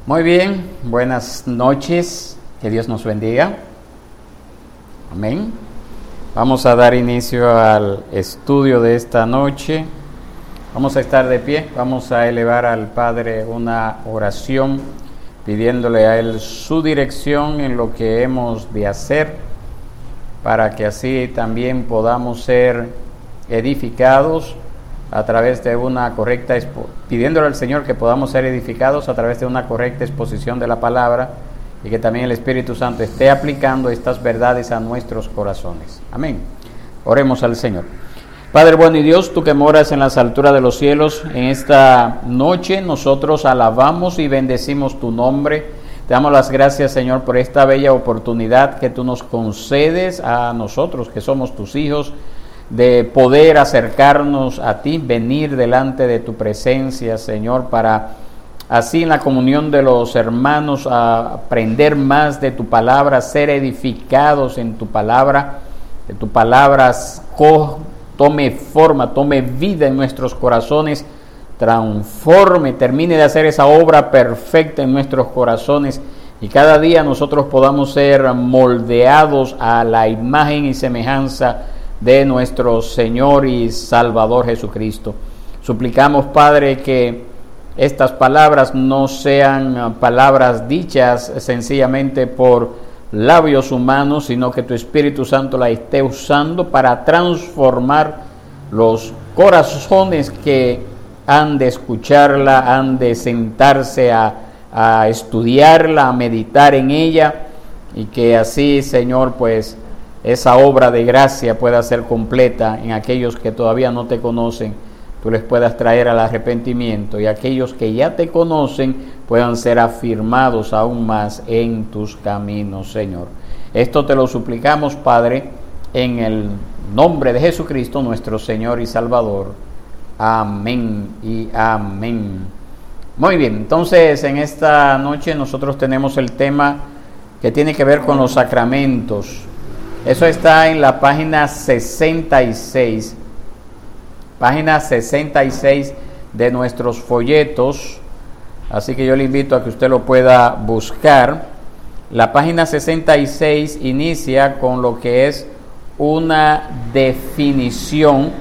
Muy bien, buenas noches, que Dios nos bendiga. Amén. Vamos a dar inicio al estudio de esta noche. Vamos a estar de pie, vamos a elevar al Padre una oración, pidiéndole a Él su dirección en lo que hemos de hacer, para que así también podamos ser edificados a través de una correcta, pidiéndole al Señor que podamos ser edificados a través de una correcta exposición de la palabra, y que también el Espíritu Santo esté aplicando estas verdades a nuestros corazones. Amén. Oremos al Señor. Padre bueno y Dios, tú que moras en las alturas de los cielos, en esta noche nosotros alabamos y bendecimos tu nombre. Te damos las gracias, Señor, por esta bella oportunidad que tú nos concedes a nosotros, que somos tus hijos, de poder acercarnos a ti, venir delante de tu presencia, Señor, para así en la comunión de los hermanos aprender más de tu palabra, ser edificados en tu palabra, que tu palabra tome forma, tome vida en nuestros corazones, transforme, termine de hacer esa obra perfecta en nuestros corazones, y cada día nosotros podamos ser moldeados a la imagen y semejanza de nuestro Señor y Salvador Jesucristo. Suplicamos, Padre, que estas palabras no sean palabras dichas sencillamente por labios humanos, sino que tu Espíritu Santo la esté usando para transformar los corazones que han de escucharla, han de sentarse a estudiarla, a meditar en ella, y que así, Señor, pues esa obra de gracia pueda ser completa en aquellos que todavía no te conocen. Tú les puedas traer al arrepentimiento, y aquellos que ya te conocen puedan ser afirmados aún más en tus caminos, Señor. Esto te lo suplicamos, Padre, en el nombre de Jesucristo, nuestro Señor y Salvador. Amén y amén. Muy bien, entonces en esta noche nosotros tenemos el tema que tiene que ver con los sacramentos. Eso está en la página 66. Página 66 de nuestros folletos, así que yo le invito a que usted lo pueda buscar. La página 66 inicia con lo que es una definición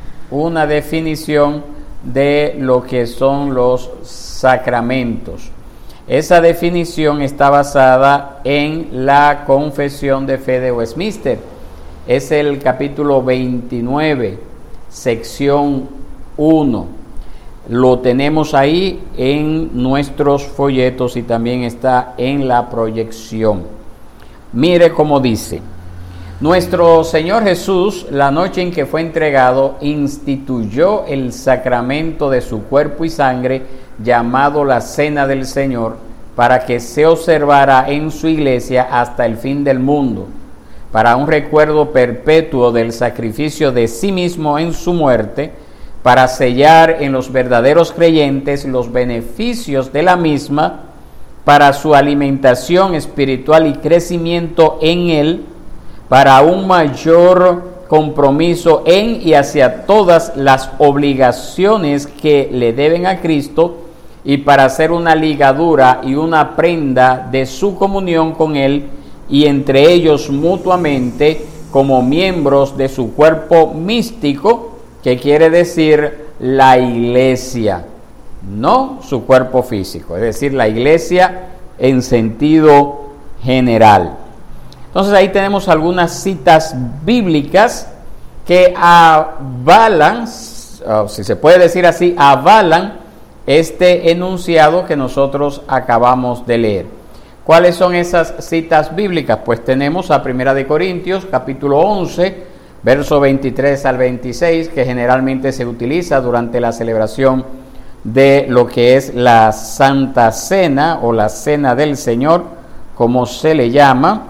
de lo que son los sacramentos. Esa definición está basada en la Confesión de Fe de Westminster. Es el capítulo 29, sección 1. Lo tenemos ahí en nuestros folletos y también está en la proyección. Mire cómo dice: nuestro Señor Jesús, la noche en que fue entregado, instituyó el sacramento de su cuerpo y sangre, llamado la Cena del Señor, para que se observara en su iglesia hasta el fin del mundo, para un recuerdo perpetuo del sacrificio de sí mismo en su muerte, para sellar en los verdaderos creyentes los beneficios de la misma, para su alimentación espiritual y crecimiento en él, para un mayor compromiso en y hacia todas las obligaciones que le deben a Cristo, y para hacer una ligadura y una prenda de su comunión con él y entre ellos mutuamente como miembros de su cuerpo místico, que quiere decir la iglesia, no su cuerpo físico, es decir, la iglesia en sentido general. Entonces ahí tenemos algunas citas bíblicas que avalan, si se puede decir así, avalan este enunciado que nosotros acabamos de leer. ¿Cuáles son esas citas bíblicas? Pues tenemos a 1 Corintios, capítulo 11, verso 23 al 26, que generalmente se utiliza durante la celebración de lo que es la Santa Cena o la Cena del Señor, como se le llama.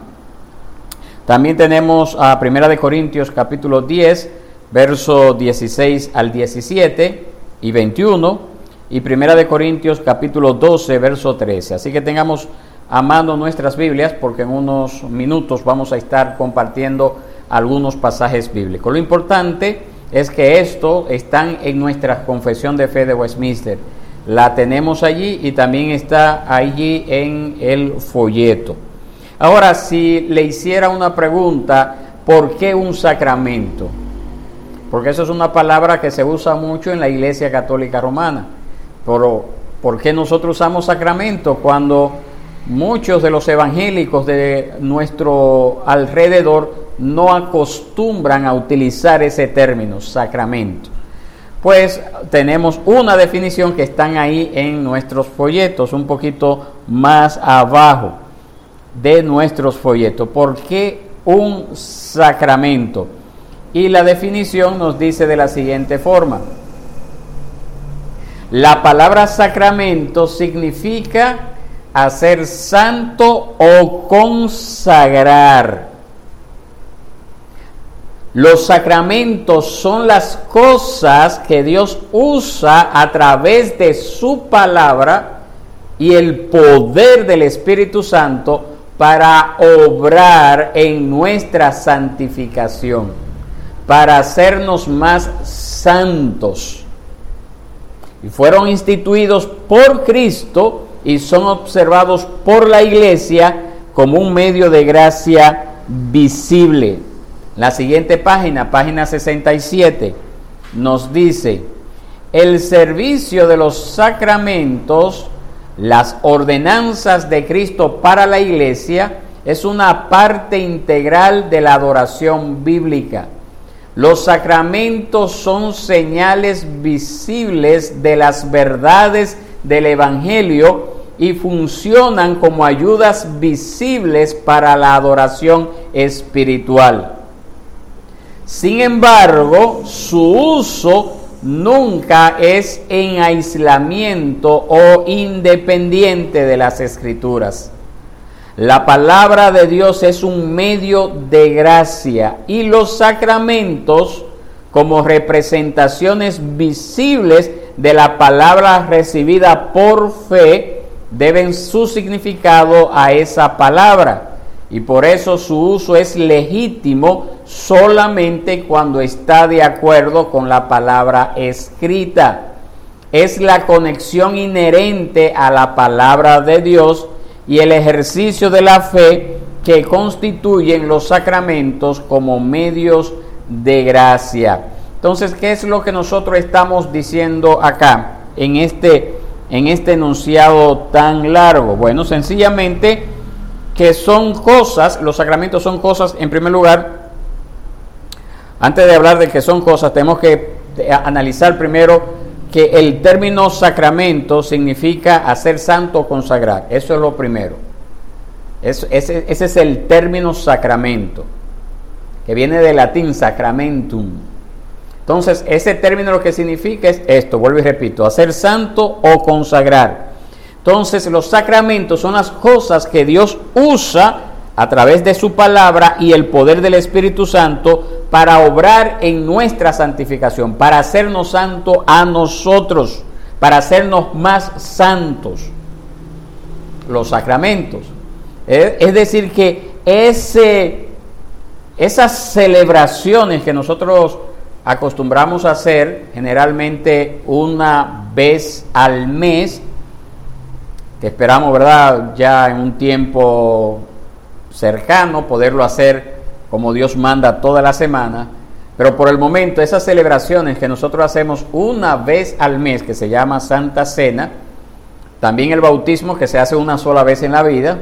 También tenemos a 1 Corintios, capítulo 10, verso 16 al 17 y 21, y 1 Corintios, capítulo 12, verso 13. Así que tengamos a mano nuestras Biblias, porque en unos minutos vamos a estar compartiendo algunos pasajes bíblicos. Lo importante es que esto están en nuestra Confesión de Fe de Westminster. la tenemos allí y también está allí en el folleto. Ahora, si le hiciera una pregunta, ¿por qué un sacramento? Porque eso es una palabra que se usa mucho en la Iglesia Católica Romana. Pero, ¿por qué nosotros usamos sacramento cuando muchos de los evangélicos de nuestro alrededor no acostumbran a utilizar ese término, sacramento? Pues tenemos una definición que están ahí en nuestros folletos, un poquito más abajo de nuestros folletos. ¿Por qué un sacramento? Y la definición nos dice de la siguiente forma: la palabra sacramento significa hacer santo o consagrar. Los sacramentos son las cosas que Dios usa a través de su palabra y el poder del Espíritu Santo para obrar en nuestra santificación, para hacernos más santos. Y fueron instituidos por Cristo y son observados por la Iglesia como un medio de gracia visible. La siguiente página, página 67, nos dice: el servicio de los sacramentos, las ordenanzas de Cristo para la Iglesia, es una parte integral de la adoración bíblica. Los sacramentos son señales visibles de las verdades del Evangelio y funcionan como ayudas visibles para la adoración espiritual. Sin embargo, su uso nunca es en aislamiento o independiente de las Escrituras. La palabra de Dios es un medio de gracia y los sacramentos, como representaciones visibles de la palabra recibida por fe, deben su significado a esa palabra, y por eso su uso es legítimo solamente cuando está de acuerdo con la palabra escrita. Es la conexión inherente a la palabra de Dios y el ejercicio de la fe que constituyen los sacramentos como medios de gracia. Entonces, ¿qué es lo que nosotros estamos diciendo acá en este enunciado tan largo? Bueno, sencillamente que son cosas, los sacramentos son cosas. En primer lugar, antes de hablar de que son cosas, tenemos que analizar primero que el término sacramento significa hacer santo o consagrar. Eso es lo primero. Ese es el término sacramento, que viene del latín sacramentum. Entonces, ese término lo que significa es esto, vuelvo y repito, hacer santo o consagrar. Entonces, los sacramentos son las cosas que Dios usa a través de su palabra y el poder del Espíritu Santo para obrar en nuestra santificación, para hacernos santos a nosotros, para hacernos más santos. Los sacramentos. Es decir, que esas celebraciones que nosotros acostumbramos a hacer generalmente una vez al mes, que esperamos, ¿verdad?, ya en un tiempo cercano poderlo hacer como Dios manda toda la semana, pero por el momento esas celebraciones que nosotros hacemos una vez al mes, que se llama Santa Cena, también el bautismo que se hace una sola vez en la vida,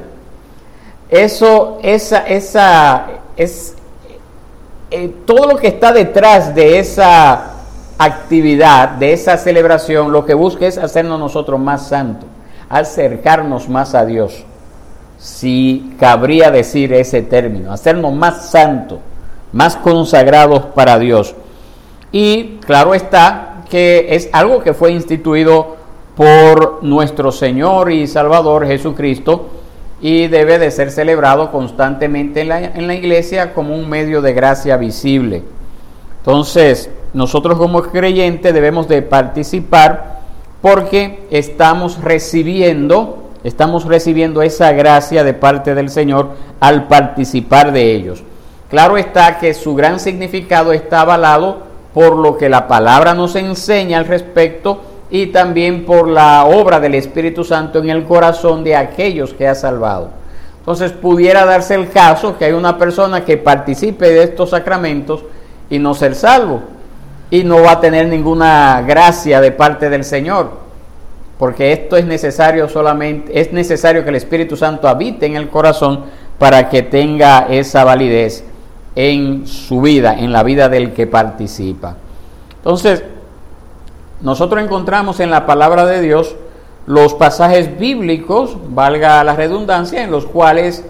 todo lo que está detrás de esa actividad, de esa celebración, lo que busca es hacernos nosotros más santos, acercarnos más a Dios, si cabría decir ese término, hacernos más santos, más consagrados para Dios. Y claro está que es algo que fue instituido por nuestro Señor y Salvador Jesucristo y debe de ser celebrado constantemente en la iglesia como un medio de gracia visible. Entonces, nosotros como creyentes debemos de participar porque estamos recibiendo esa gracia de parte del Señor al participar de ellos. Claro está que su gran significado está avalado por lo que la palabra nos enseña al respecto y también por la obra del Espíritu Santo en el corazón de aquellos que ha salvado. Entonces pudiera darse el caso que hay una persona que participe de estos sacramentos y no ser salvo, y no va a tener ninguna gracia de parte del Señor, porque esto es necesario que el Espíritu Santo habite en el corazón para que tenga esa validez en su vida, en la vida del que participa. Entonces, nosotros encontramos en la palabra de Dios los pasajes bíblicos, valga la redundancia, en los cuales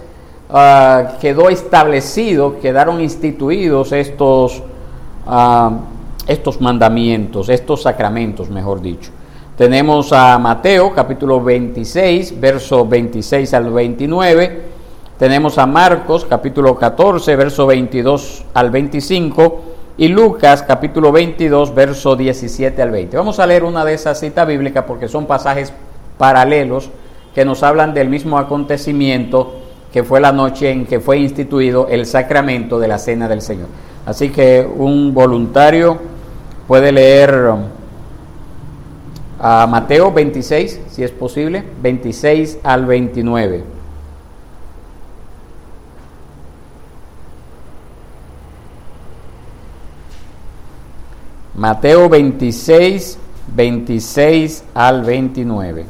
quedaron instituidos estos mandamientos, estos sacramentos, mejor dicho. Tenemos a Mateo, capítulo 26, versos 26 al 29. Tenemos a Marcos, capítulo 14, verso 22 al 25. Y Lucas, capítulo 22, verso 17 al 20. Vamos a leer una de esas citas bíblicas porque son pasajes paralelos que nos hablan del mismo acontecimiento que fue la noche en que fue instituido el sacramento de la Cena del Señor. Así que un voluntario puede leer a Mateo 26, si es posible, 26 al 29. Mateo 26, 26 al 29.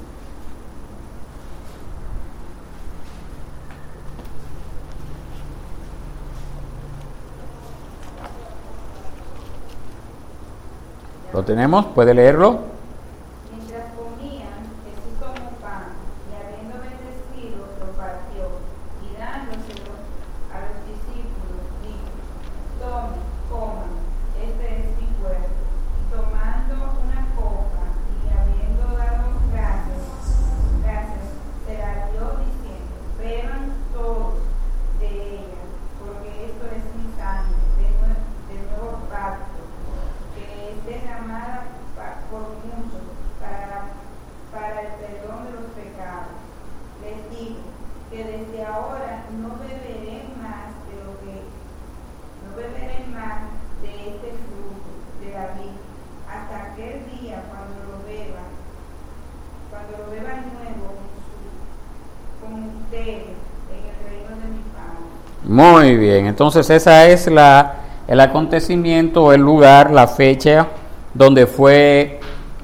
¿Lo tenemos? ¿Puede leerlo? Mientras comían, Jesús tomó pan y habiendo bendecido, lo partió y dándoselo a los discípulos, dijo: tomen, coman, este es mi cuerpo. Y tomando una copa y habiendo dado gracias, se la dio diciendo: beban todos de ella, porque esto es mi sangre del nuevo pacto, que es derramada por muchos para el perdón de los pecados. Les digo que desde ahora no beberé más de este fruto de la vid, hasta aquel día cuando lo beba nuevo con ustedes en el reino de mi Padre. Muy bien, entonces esa es el acontecimiento, el lugar, la fecha donde fue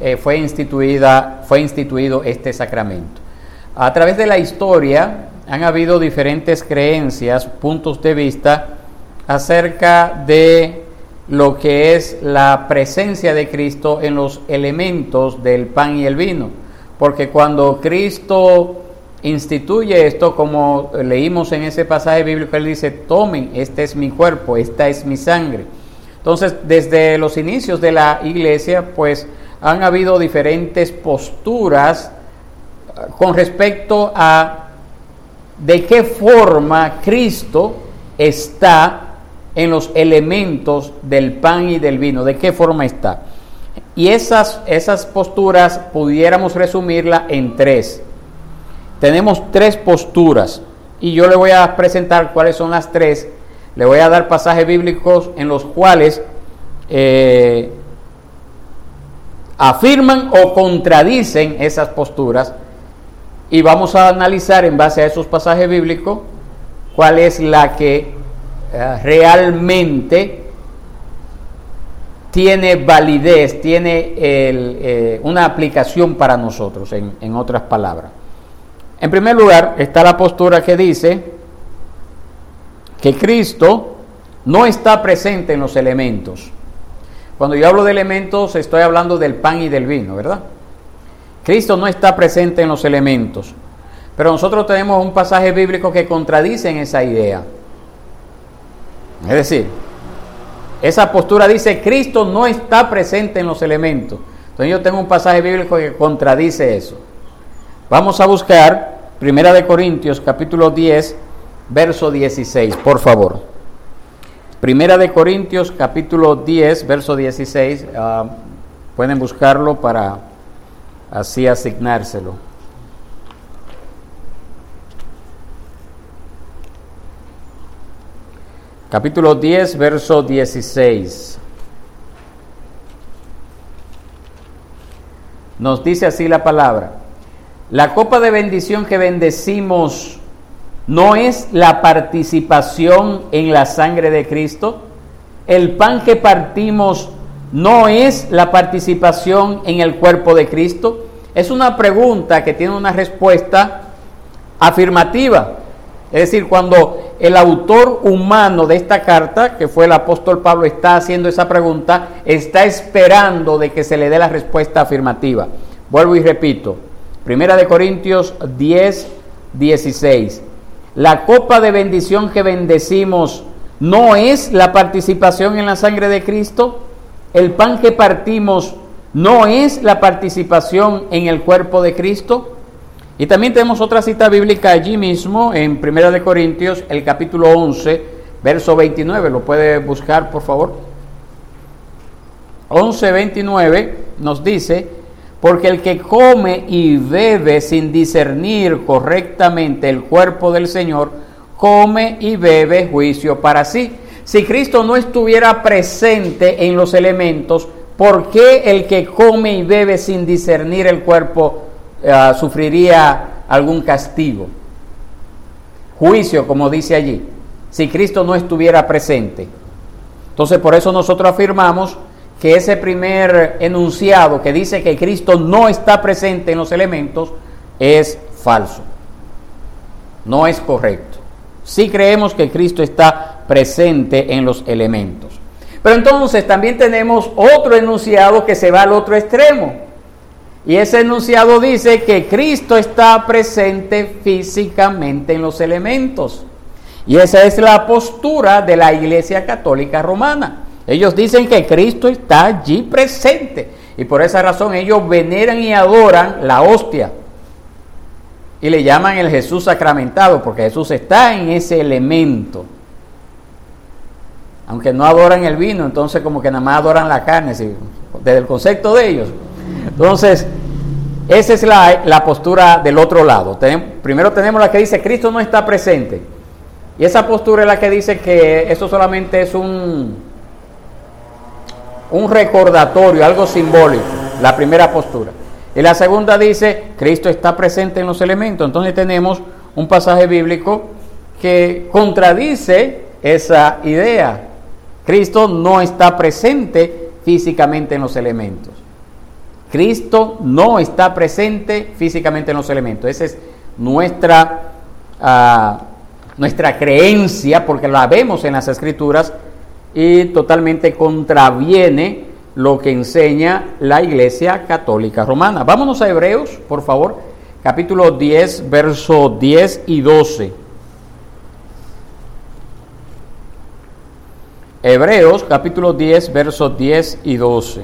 instituido este sacramento. A través de la historia han habido diferentes creencias, puntos de vista acerca de lo que es la presencia de Cristo en los elementos del pan y el vino, porque cuando Cristo instituye esto, como leímos en ese pasaje bíblico, Él dice: tomen, este es mi cuerpo, esta es mi sangre. Entonces, desde los inicios de la iglesia, pues han habido diferentes posturas con respecto a de qué forma Cristo está en los elementos del pan y del vino, de qué forma está. Y esas posturas pudiéramos resumirla en tres. Tenemos tres posturas y yo le voy a presentar cuáles son las tres. Le voy a dar pasajes bíblicos en los cuales afirman o contradicen esas posturas, y vamos a analizar en base a esos pasajes bíblicos cuál es la que realmente tiene validez, tiene una aplicación para nosotros, en otras palabras. En primer lugar está la postura que dice que Cristo no está presente en los elementos. Cuando yo hablo de elementos, estoy hablando del pan y del vino, ¿verdad? Cristo no está presente en los elementos. Pero nosotros tenemos un pasaje bíblico que contradice en esa idea. Es decir, esa postura dice: Cristo no está presente en los elementos. Entonces yo tengo un pasaje bíblico que contradice eso. Vamos a buscar 1 Corintios capítulo 10, verso 16, por favor. 1 Corintios capítulo 10, verso 16. Pueden buscarlo para así asignárselo. Capítulo 10, verso 16. nos dice así la palabra: la copa de bendición que bendecimos no es la participación en la sangre de Cristo. El pan que partimos no es la participación en el cuerpo de Cristo. Es una pregunta que tiene una respuesta afirmativa. Es decir, cuando el autor humano de esta carta, que fue el apóstol Pablo, está haciendo esa pregunta, está esperando de que se le dé la respuesta afirmativa. Vuelvo y repito, 1 Corintios 10, 16. La copa de bendición que bendecimos no es la participación en la sangre de Cristo. El pan que partimos no es la participación en el cuerpo de Cristo. Y también tenemos otra cita bíblica allí mismo, en 1 Corintios, el capítulo 11, verso 29. ¿Lo puede buscar, por favor? 11:29 nos dice: porque el que come y bebe sin discernir correctamente el cuerpo del Señor, come y bebe juicio para sí. Si Cristo no estuviera presente en los elementos, ¿por qué el que come y bebe sin discernir el cuerpo sufriría algún castigo? Juicio, como dice allí, si Cristo no estuviera presente. Entonces, por eso nosotros afirmamos que ese primer enunciado que dice que Cristo no está presente en los elementos es falso, no es correcto. Sí creemos que Cristo está presente en los elementos. Pero entonces también tenemos otro enunciado que se va al otro extremo. Y ese enunciado dice que Cristo está presente físicamente en los elementos. Y esa es la postura de la Iglesia Católica Romana. Ellos dicen que Cristo está allí presente. Y por esa razón ellos veneran y adoran la hostia. Y le llaman el Jesús sacramentado, porque Jesús está en ese elemento. Aunque no adoran el vino, entonces como que nada más adoran la carne, ¿sí? Desde el concepto de ellos. Entonces, esa es la postura del otro lado. Primero tenemos la que dice Cristo no está presente. Y esa postura es la que dice que eso solamente es un recordatorio, algo simbólico. La primera postura. Y la segunda dice Cristo está presente en los elementos. Entonces tenemos un pasaje bíblico que contradice esa idea. Cristo no está presente físicamente en los elementos. Cristo no está presente físicamente en los elementos. Esa es nuestra creencia, porque la vemos en las Escrituras y totalmente contraviene lo que enseña la Iglesia Católica Romana. Vámonos a Hebreos, por favor, capítulo 10, versos 10 y 12. Hebreos, capítulo 10, versos 10 y 12.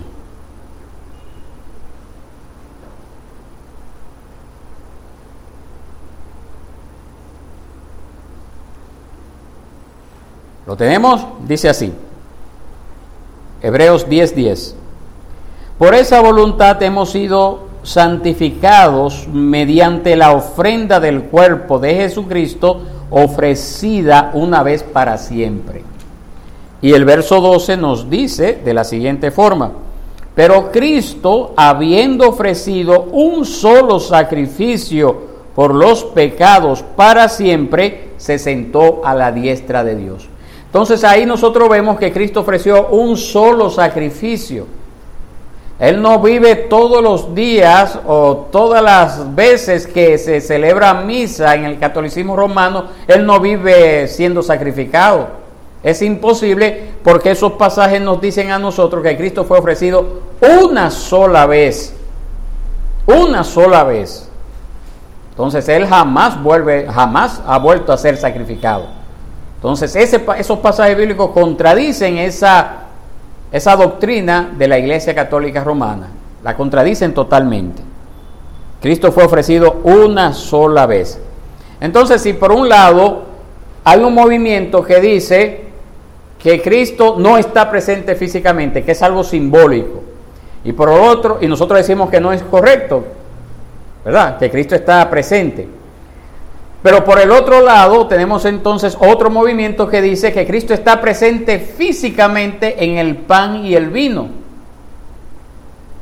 ¿Lo tenemos? Dice así. Hebreos 10:10. Por esa voluntad hemos sido santificados mediante la ofrenda del cuerpo de Jesucristo, ofrecida una vez para siempre. Y el verso 12 nos dice de la siguiente forma: pero Cristo, habiendo ofrecido un solo sacrificio por los pecados para siempre, se sentó a la diestra de Dios. Entonces ahí nosotros vemos que Cristo ofreció un solo sacrificio. Él no vive todos los días o todas las veces que se celebra misa en el catolicismo romano, Él no vive siendo sacrificado. Es imposible, porque esos pasajes nos dicen a nosotros que Cristo fue ofrecido una sola vez. Una sola vez. Entonces Él jamás ha vuelto a ser sacrificado. Entonces esos pasajes bíblicos contradicen esa doctrina de la Iglesia Católica Romana. La contradicen totalmente. Cristo fue ofrecido una sola vez. Entonces, si por un lado hay un movimiento que dice que Cristo no está presente físicamente, que es algo simbólico, y por otro, y nosotros decimos que no es correcto, ¿verdad? Que Cristo está presente. Pero por el otro lado tenemos entonces otro movimiento que dice que Cristo está presente físicamente en el pan y el vino.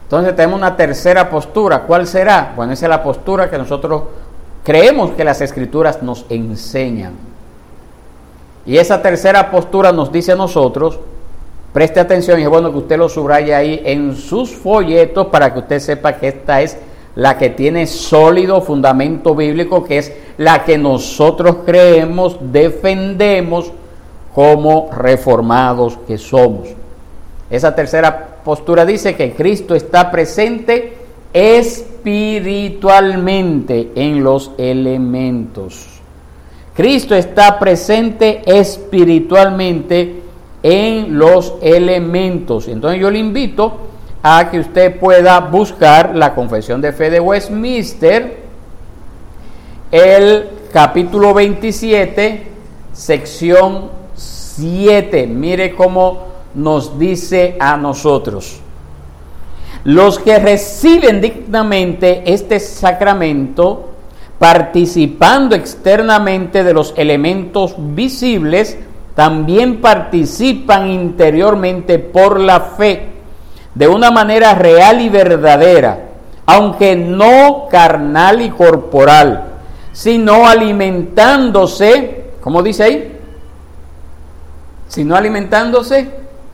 Entonces tenemos una tercera postura. ¿Cuál será? Bueno, esa es la postura que nosotros creemos que las Escrituras nos enseñan. Y esa tercera postura nos dice a nosotros, preste atención, y es bueno que usted lo subraye ahí en sus folletos para que usted sepa que esta es la que tiene sólido fundamento bíblico, que es la que nosotros creemos, defendemos como reformados que somos. Esa tercera postura dice que Cristo está presente espiritualmente en los elementos. Cristo está presente espiritualmente en los elementos. Entonces yo le invito a que usted pueda buscar la Confesión de Fe de Westminster, el capítulo 27, sección 7. Mire cómo nos dice a nosotros: los que reciben dignamente este sacramento, participando externamente de los elementos visibles, también participan interiormente por la fe, de una manera real y verdadera, aunque no carnal y corporal, sino alimentándose, ¿cómo dice ahí? Sino alimentándose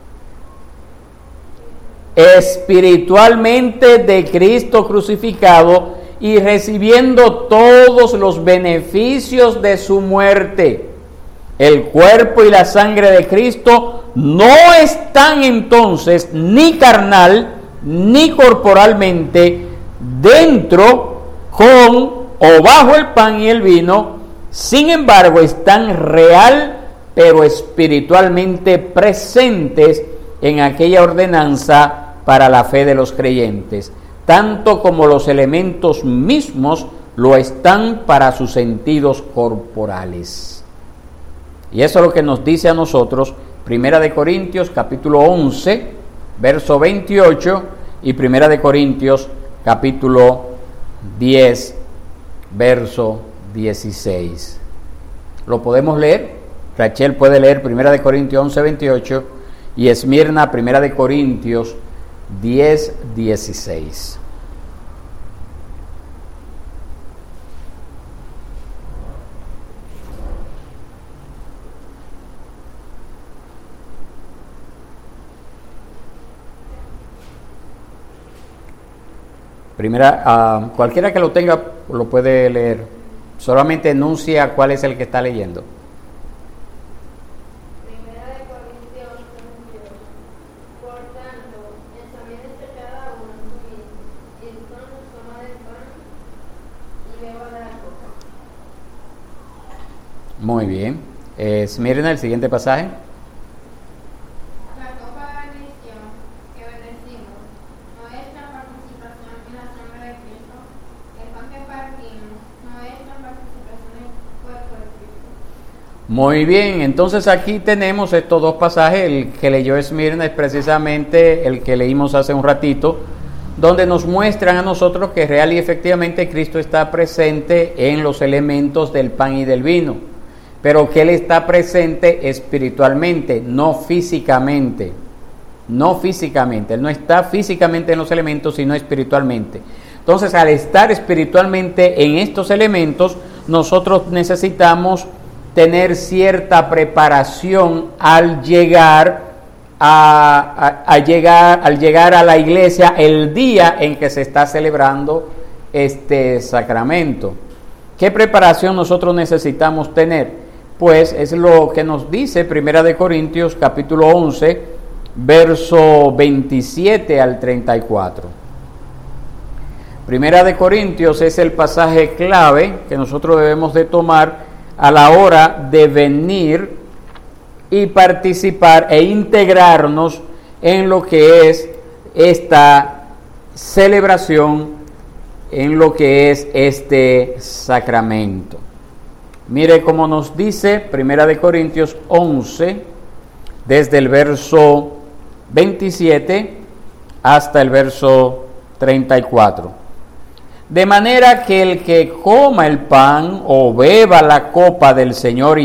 espiritualmente de Cristo crucificado y recibiendo todos los beneficios de su muerte. El cuerpo y la sangre de Cristo no están entonces ni carnal ni corporalmente dentro, con o bajo el pan y el vino, sin embargo están real pero espiritualmente presentes en aquella ordenanza para la fe de los creyentes, tanto como los elementos mismos lo están para sus sentidos corporales. Y eso es lo que nos dice a nosotros Primera de Corintios capítulo 11, verso 28, y Primera de Corintios capítulo 10, verso 16. ¿Lo podemos leer? Rachel puede leer Primera de Corintios 11, 28 y Esmirna Primera de Corintios 10, 16. Primera, cualquiera que lo tenga lo puede leer. Solamente enuncia cuál es el que está leyendo. Primera de Corintios 11:28. Por tanto, examínese cada uno en su vida, y entonces toma del pan y beba de la copa. Muy bien. Esmirna, el siguiente pasaje. La copa de bendición que bendecimos no es la participación en la sangre de Cristo. El pan que partimos no es la participación en el cuerpo de Cristo. Muy bien, entonces aquí tenemos estos dos pasajes. El que leyó Esmirna es precisamente el que leímos hace un ratito, donde nos muestran a nosotros que real y efectivamente Cristo está presente en los elementos del pan y del vino, pero que Él está presente espiritualmente, no físicamente. No físicamente, Él no está físicamente en los elementos, sino espiritualmente. Entonces, al estar espiritualmente en estos elementos, nosotros necesitamos tener cierta preparación al llegar a la iglesia el día en que se está celebrando este sacramento. ¿Qué preparación nosotros necesitamos tener? Pues es lo que nos dice Primera de Corintios capítulo 11, verso 27 al 34. Primera de Corintios es el pasaje clave que nosotros debemos de tomar a la hora de venir y participar e integrarnos en lo que es esta celebración, en lo que es este sacramento. Mire cómo nos dice Primera de Corintios 11, desde el verso 27 hasta el verso 34. De manera que el que coma el pan o beba la copa del Señor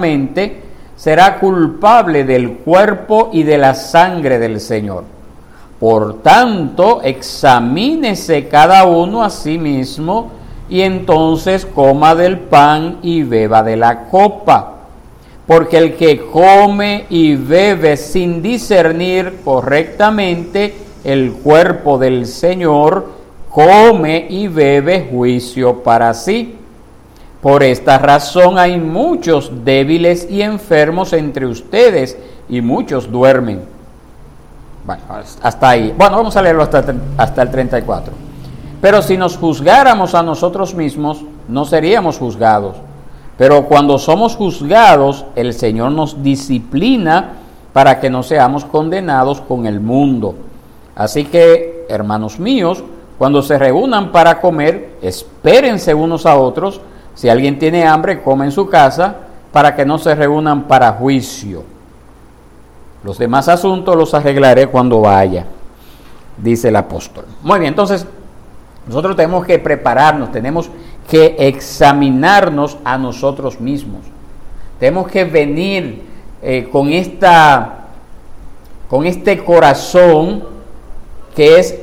indignamente, será culpable del cuerpo y de la sangre del Señor. Por tanto, examínese cada uno a sí mismo y entonces coma del pan y beba de la copa. Porque el que come y bebe sin discernir correctamente el cuerpo del Señor, come y bebe juicio para sí. Por esta razón hay muchos débiles y enfermos entre ustedes, y muchos duermen. Bueno, hasta ahí. Bueno, vamos a leerlo hasta el 34. Pero si nos juzgáramos a nosotros mismos, no seríamos juzgados. Pero cuando somos juzgados, el Señor nos disciplina para que no seamos condenados con el mundo. Así que, hermanos míos, cuando se reúnan para comer, espérense unos a otros. Si alguien tiene hambre, come en su casa, para que no se reúnan para juicio. Los demás asuntos los arreglaré cuando vaya, dice el apóstol. Muy bien, entonces nosotros tenemos que prepararnos, tenemos que examinarnos a nosotros mismos. Tenemos que venir con este corazón que es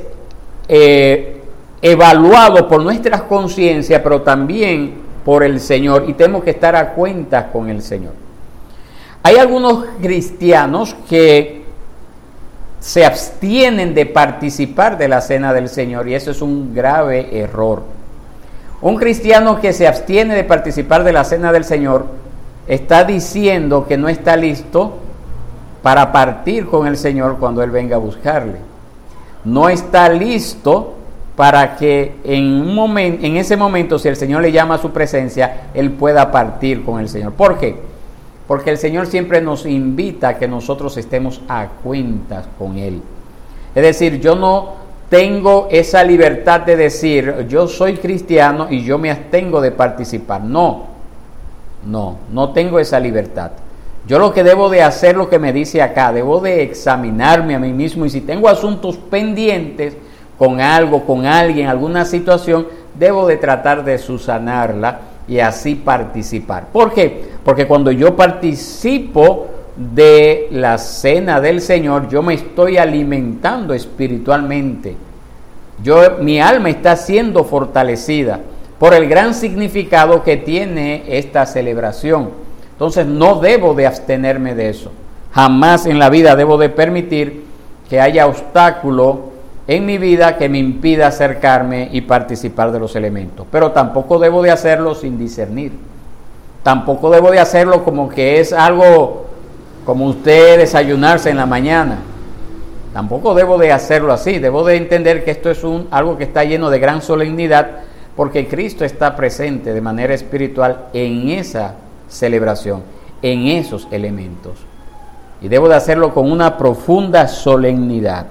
evaluado por nuestras conciencias, pero también por el Señor, y tenemos que estar a cuentas con el Señor. Hay algunos cristianos que se abstienen de participar de la cena del Señor, y eso es un grave error. Un cristiano que se abstiene de participar de la cena del Señor está diciendo que no está listo para partir con el Señor cuando Él venga a buscarle. No está listo para que en ese momento, si el Señor le llama a su presencia, Él pueda partir con el Señor. ¿Por qué? Porque el Señor siempre nos invita a que nosotros estemos a cuentas con Él. Es decir, yo no tengo esa libertad de decir, yo soy cristiano y yo me abstengo de participar. No tengo esa libertad. Yo lo que debo de hacer, lo que me dice acá, debo de examinarme a mí mismo, y si tengo asuntos pendientes con algo, con alguien, alguna situación, debo de tratar de subsanarla y así participar. ¿Por qué? Porque cuando yo participo de la cena del Señor, yo me estoy alimentando espiritualmente. Mi alma está siendo fortalecida por el gran significado que tiene esta celebración. Entonces no debo de abstenerme de eso. Jamás en la vida debo de permitir que haya obstáculo en mi vida que me impida acercarme y participar de los elementos. Pero tampoco debo de hacerlo sin discernir. Tampoco debo de hacerlo como que es algo como usted desayunarse en la mañana. Tampoco debo de hacerlo así. Debo de entender que esto es algo que está lleno de gran solemnidad, porque Cristo está presente de manera espiritual en esa celebración, en esos elementos. Y debo de hacerlo con una profunda solemnidad.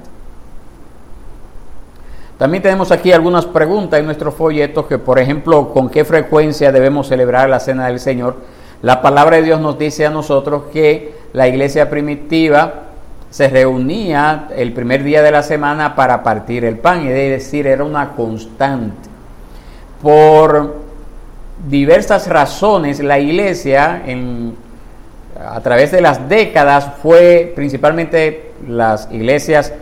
También tenemos aquí algunas preguntas en nuestros folletos, que por ejemplo, ¿con qué frecuencia debemos celebrar la cena del Señor? La palabra de Dios nos dice a nosotros que la iglesia primitiva se reunía el primer día de la semana para partir el pan, es decir, era una constante. Por diversas razones, la iglesia a través de las décadas fue principalmente las iglesias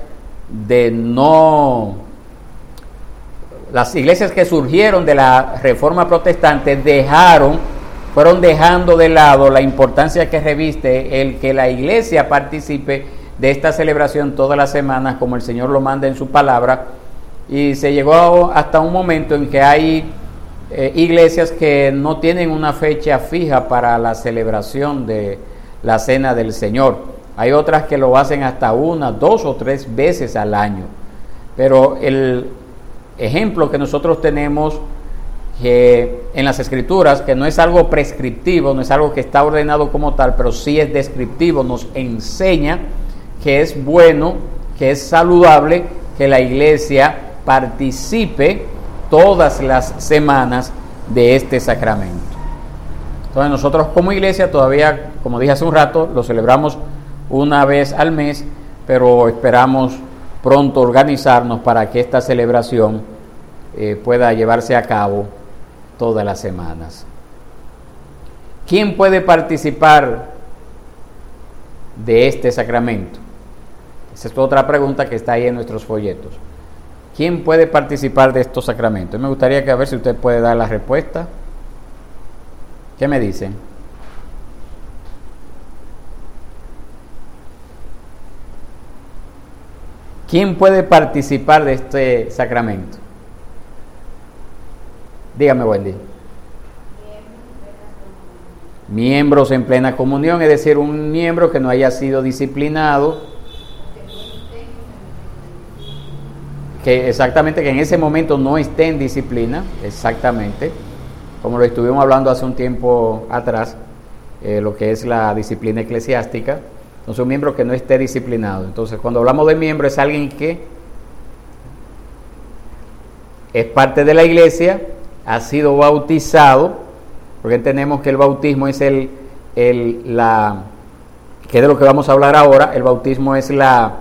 las iglesias que surgieron de la Reforma Protestante fueron dejando de lado la importancia que reviste el que la iglesia participe de esta celebración todas las semanas, como el Señor lo manda en su palabra, y se llegó hasta un momento en que hay iglesias que no tienen una fecha fija para la celebración de la cena del Señor. Hay otras que lo hacen hasta 1, 2 o 3 veces al año. Pero el ejemplo que nosotros tenemos en las Escrituras, que no es algo prescriptivo, no es algo que está ordenado como tal, pero sí es descriptivo, nos enseña que es bueno, que es saludable que la iglesia participe todas las semanas de este sacramento. Entonces nosotros como iglesia todavía, como dije hace un rato, lo celebramos una vez al mes, pero esperamos pronto organizarnos para que esta celebración pueda llevarse a cabo todas las semanas. ¿Quién puede participar de este sacramento? Esa es otra pregunta que está ahí en nuestros folletos. ¿Quién puede participar de estos sacramentos? Me gustaría que a ver si usted puede dar la respuesta. ¿Qué me dicen? ¿Quién puede participar de este sacramento? Dígame, Wendy. Miembros en plena comunión, es decir, un miembro que no haya sido disciplinado, que exactamente, que en ese momento no esté en disciplina, exactamente, como lo estuvimos hablando hace un tiempo atrás, lo que es la disciplina eclesiástica. Entonces, un miembro que no esté disciplinado. Entonces, cuando hablamos de miembro, es alguien que es parte de la iglesia, ha sido bautizado, porque entendemos que el bautismo es que es de lo que vamos a hablar ahora. El bautismo es la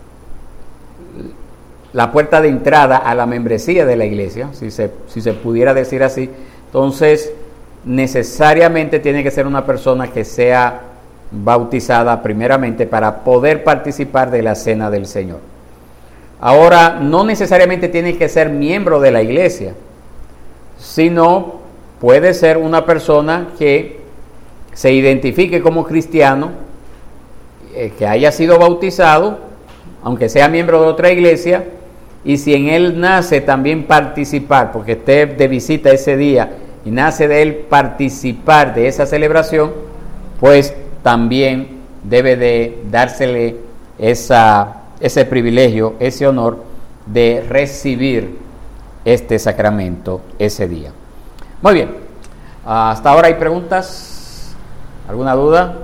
puerta de entrada a la membresía de la iglesia, si se pudiera decir así. Entonces, necesariamente tiene que ser una persona que sea bautizada primeramente para poder participar de la cena del Señor. Ahora, no necesariamente tiene que ser miembro de la iglesia, sino puede ser una persona que se identifique como cristiano, que haya sido bautizado, aunque sea miembro de otra iglesia, y si en él nace también participar, porque esté de visita ese día y nace de él participar de esa celebración, pues también debe de dársele ese privilegio, ese honor de recibir este sacramento ese día. Muy bien, hasta ahora hay preguntas, ¿alguna duda?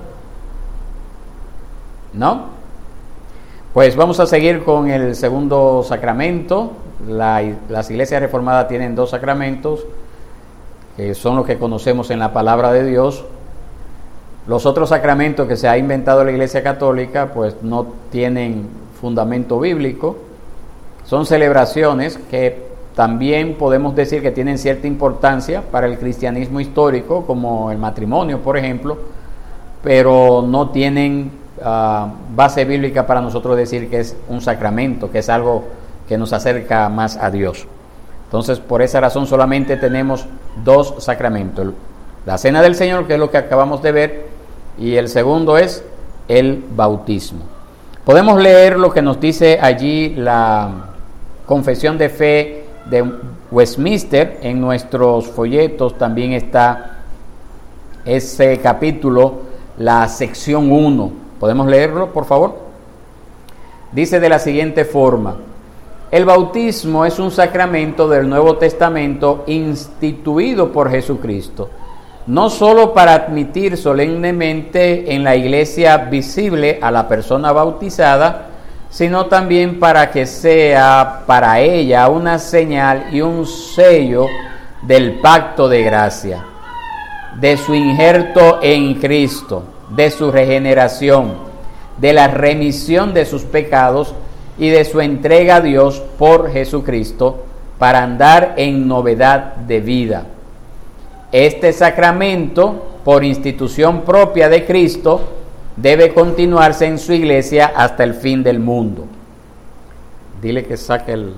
¿No? Pues vamos a seguir con el segundo sacramento. Las iglesias reformadas tienen dos sacramentos, que son los que conocemos en la palabra de Dios. Los otros sacramentos que se ha inventado la Iglesia Católica, pues no tienen fundamento bíblico. Son celebraciones que también podemos decir que tienen cierta importancia para el cristianismo histórico, como el matrimonio, por ejemplo, pero no tienen base bíblica para nosotros decir que es un sacramento, que es algo que nos acerca más a Dios. Entonces, por esa razón solamente tenemos dos sacramentos: la cena del Señor, que es lo que acabamos de ver, y el segundo es el bautismo. Podemos leer lo que nos dice allí la Confesión de Fe de Westminster. En nuestros folletos también está ese capítulo, la sección 1. ¿Podemos leerlo, por favor? Dice de la siguiente forma: el bautismo es un sacramento del Nuevo Testamento instituido por Jesucristo, no solo para admitir solemnemente en la iglesia visible a la persona bautizada, sino también para que sea para ella una señal y un sello del pacto de gracia, de su injerto en Cristo, de su regeneración, de la remisión de sus pecados y de su entrega a Dios por Jesucristo para andar en novedad de vida. Este sacramento, por institución propia de Cristo, debe continuarse en su iglesia hasta el fin del mundo. Dile que saque el...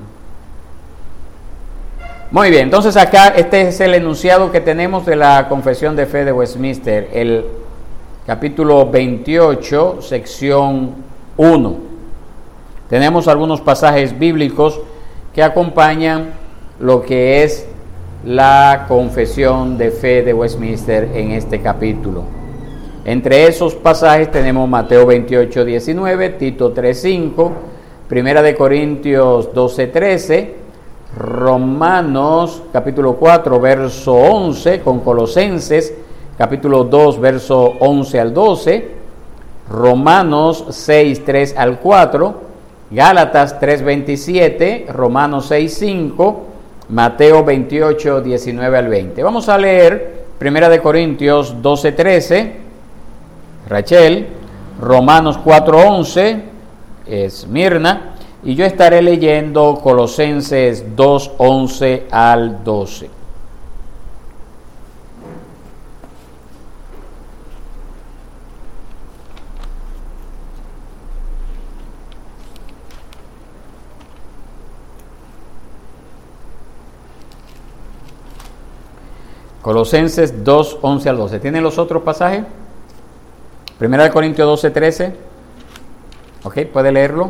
Muy bien, entonces acá este es el enunciado que tenemos de la Confesión de Fe de Westminster, el capítulo 28, sección 1. Tenemos algunos pasajes bíblicos que acompañan lo que es la Confesión de Fe de Westminster en este capítulo. Entre esos pasajes tenemos Mateo 28, 19, Tito 3, 5, Primera de Corintios 12, 13, Romanos capítulo 4, verso 11, con Colosenses capítulo 2, verso 11 al 12, Romanos 6, 3 al 4, Gálatas 3, 27, Romanos 6, 5, Mateo 28, 19 al 20. Vamos a leer Primera de Corintios 12, 13, Rachel, Romanos 4, 11, Esmirna, y yo estaré leyendo Colosenses 2, 11 al 12. Colosenses 2, 11 al 12. ¿Tienen los otros pasajes? 1 Corintios 12, 13. Ok, puede leerlo.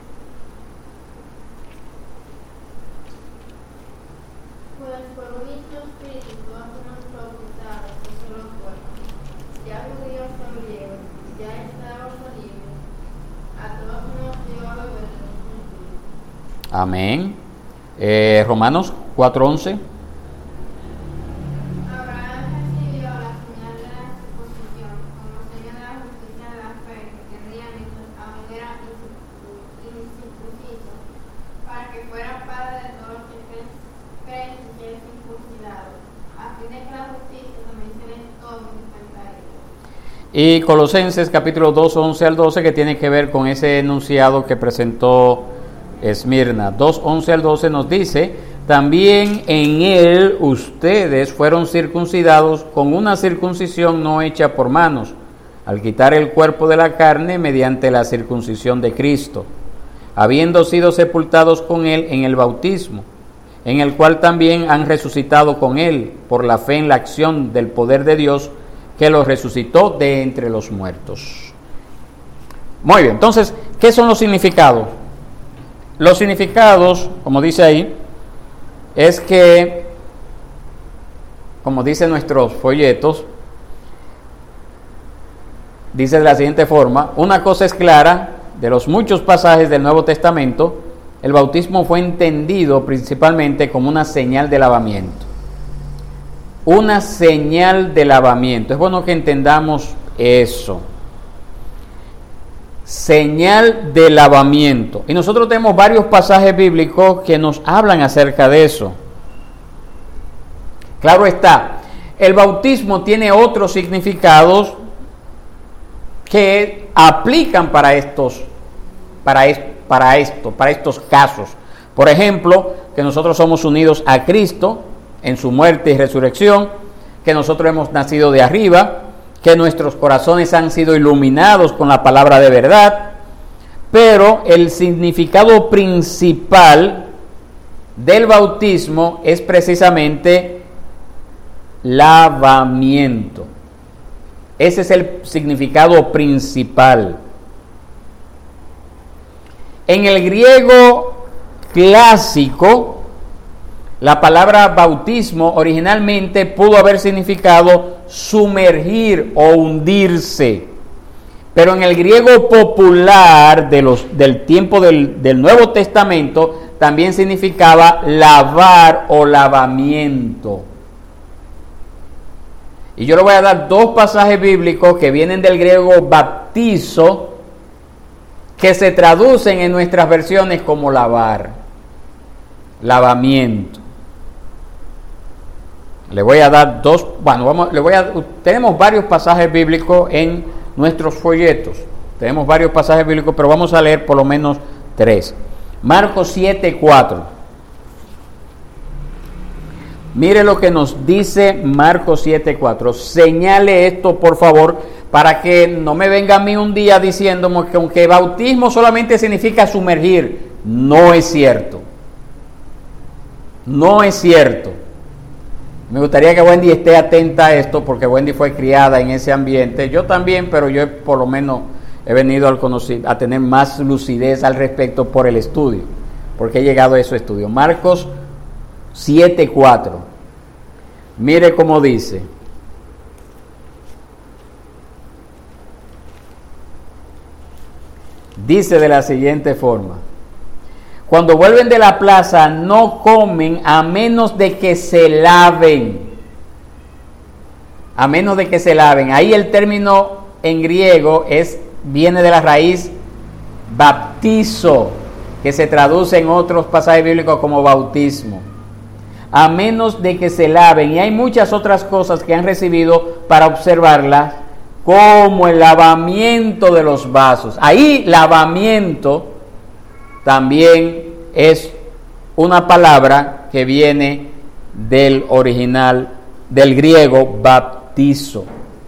Pues por un mismo espíritu todos somos bautizados en un solo cuerpo, ya judíos o griegos, ya esclavos o libres, a todos nos dio a beber del mismo espíritu. Amén. Romanos 4, 11. Abraham recibió la señal de la circuncisión como señal de la justicia de la fe que tendría mientras aún era incircunciso, para que fuera padre de todos los que creen y quieren circuncidados, a fin de que la justicia también se les tome en cuenta a ellos. Y Colosenses capítulo 2, 11 al 12, que tiene que ver con ese enunciado que presentó Esmirna. 2, 11 al 12 nos dice: también en él ustedes fueron circuncidados con una circuncisión no hecha por manos, al quitar el cuerpo de la carne mediante la circuncisión de Cristo, habiendo sido sepultados con él en el bautismo, en el cual también han resucitado con él por la fe en la acción del poder de Dios que los resucitó de entre los muertos. Muy bien, entonces, ¿qué son los significados? Los significados, como dice ahí, es que, como dicen nuestros folletos, dice de la siguiente forma: una cosa es clara, de los muchos pasajes del Nuevo Testamento, el bautismo fue entendido principalmente como una señal de lavamiento. Una señal de lavamiento. Es bueno que entendamos eso. Señal de lavamiento. Y nosotros tenemos varios pasajes bíblicos que nos hablan acerca de eso. Claro está, el bautismo tiene otros significados que aplican para estos casos. Por ejemplo, que nosotros somos unidos a Cristo en su muerte y resurrección, que nosotros hemos nacido de arriba, que nuestros corazones han sido iluminados con la palabra de verdad, pero el significado principal del bautismo es precisamente lavamiento. Ese es el significado principal. En el griego clásico, la palabra bautismo originalmente pudo haber significado sumergir o hundirse, pero en el griego popular del tiempo del Nuevo Testamento también significaba lavar o lavamiento. Y yo le voy a dar dos pasajes bíblicos que vienen del griego baptizo, que se traducen en nuestras versiones como lavar, lavamiento. Le voy a dar dos, tenemos varios pasajes bíblicos en nuestros folletos. Tenemos varios pasajes bíblicos, pero vamos a leer por lo menos tres. Marcos 7, 4. Mire lo que nos dice Marcos 7, 4. Señale esto, por favor, para que no me venga a mí un día diciéndome que aunque bautismo solamente significa sumergir. No es cierto. No es cierto. Me gustaría que Wendy esté atenta a esto, porque Wendy fue criada en ese ambiente. Yo también, pero yo por lo menos he venido a tener más lucidez al respecto por el estudio, porque he llegado a ese estudio. Marcos 7:4. Mire cómo dice. Dice de la siguiente forma: cuando vuelven de la plaza no comen a menos de que se laven. A menos de que se laven. Ahí el término en griego viene de la raíz baptizo, que se traduce en otros pasajes bíblicos como bautismo. A menos de que se laven. Y hay muchas otras cosas que han recibido para observarlas, como el lavamiento de los vasos. Ahí lavamiento también es una palabra que viene del original, del griego baptizo.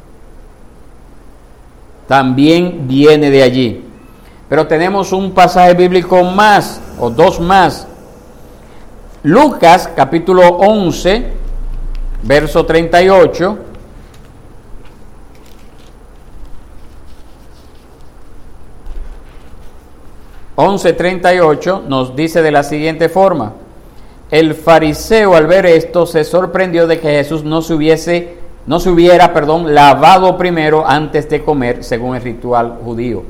También viene de allí. Pero tenemos un pasaje bíblico más, o dos más. Lucas capítulo 11, verso 38. Nos dice de la siguiente forma: el fariseo al ver esto se sorprendió de que Jesús no se hubiera lavado primero antes de comer, según el ritual judío.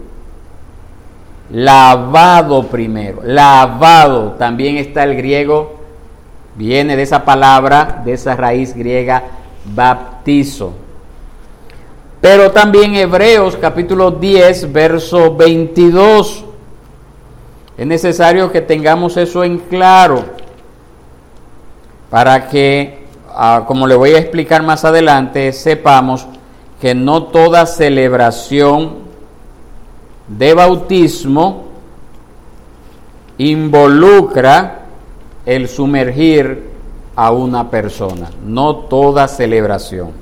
Lavado primero, lavado, también está el griego, viene de esa palabra, de esa raíz griega, baptizo. Pero también Hebreos capítulo 10, verso 22. Es necesario que tengamos eso en claro para que, como le voy a explicar más adelante, sepamos que no toda celebración de bautismo involucra el sumergir a una persona. No toda celebración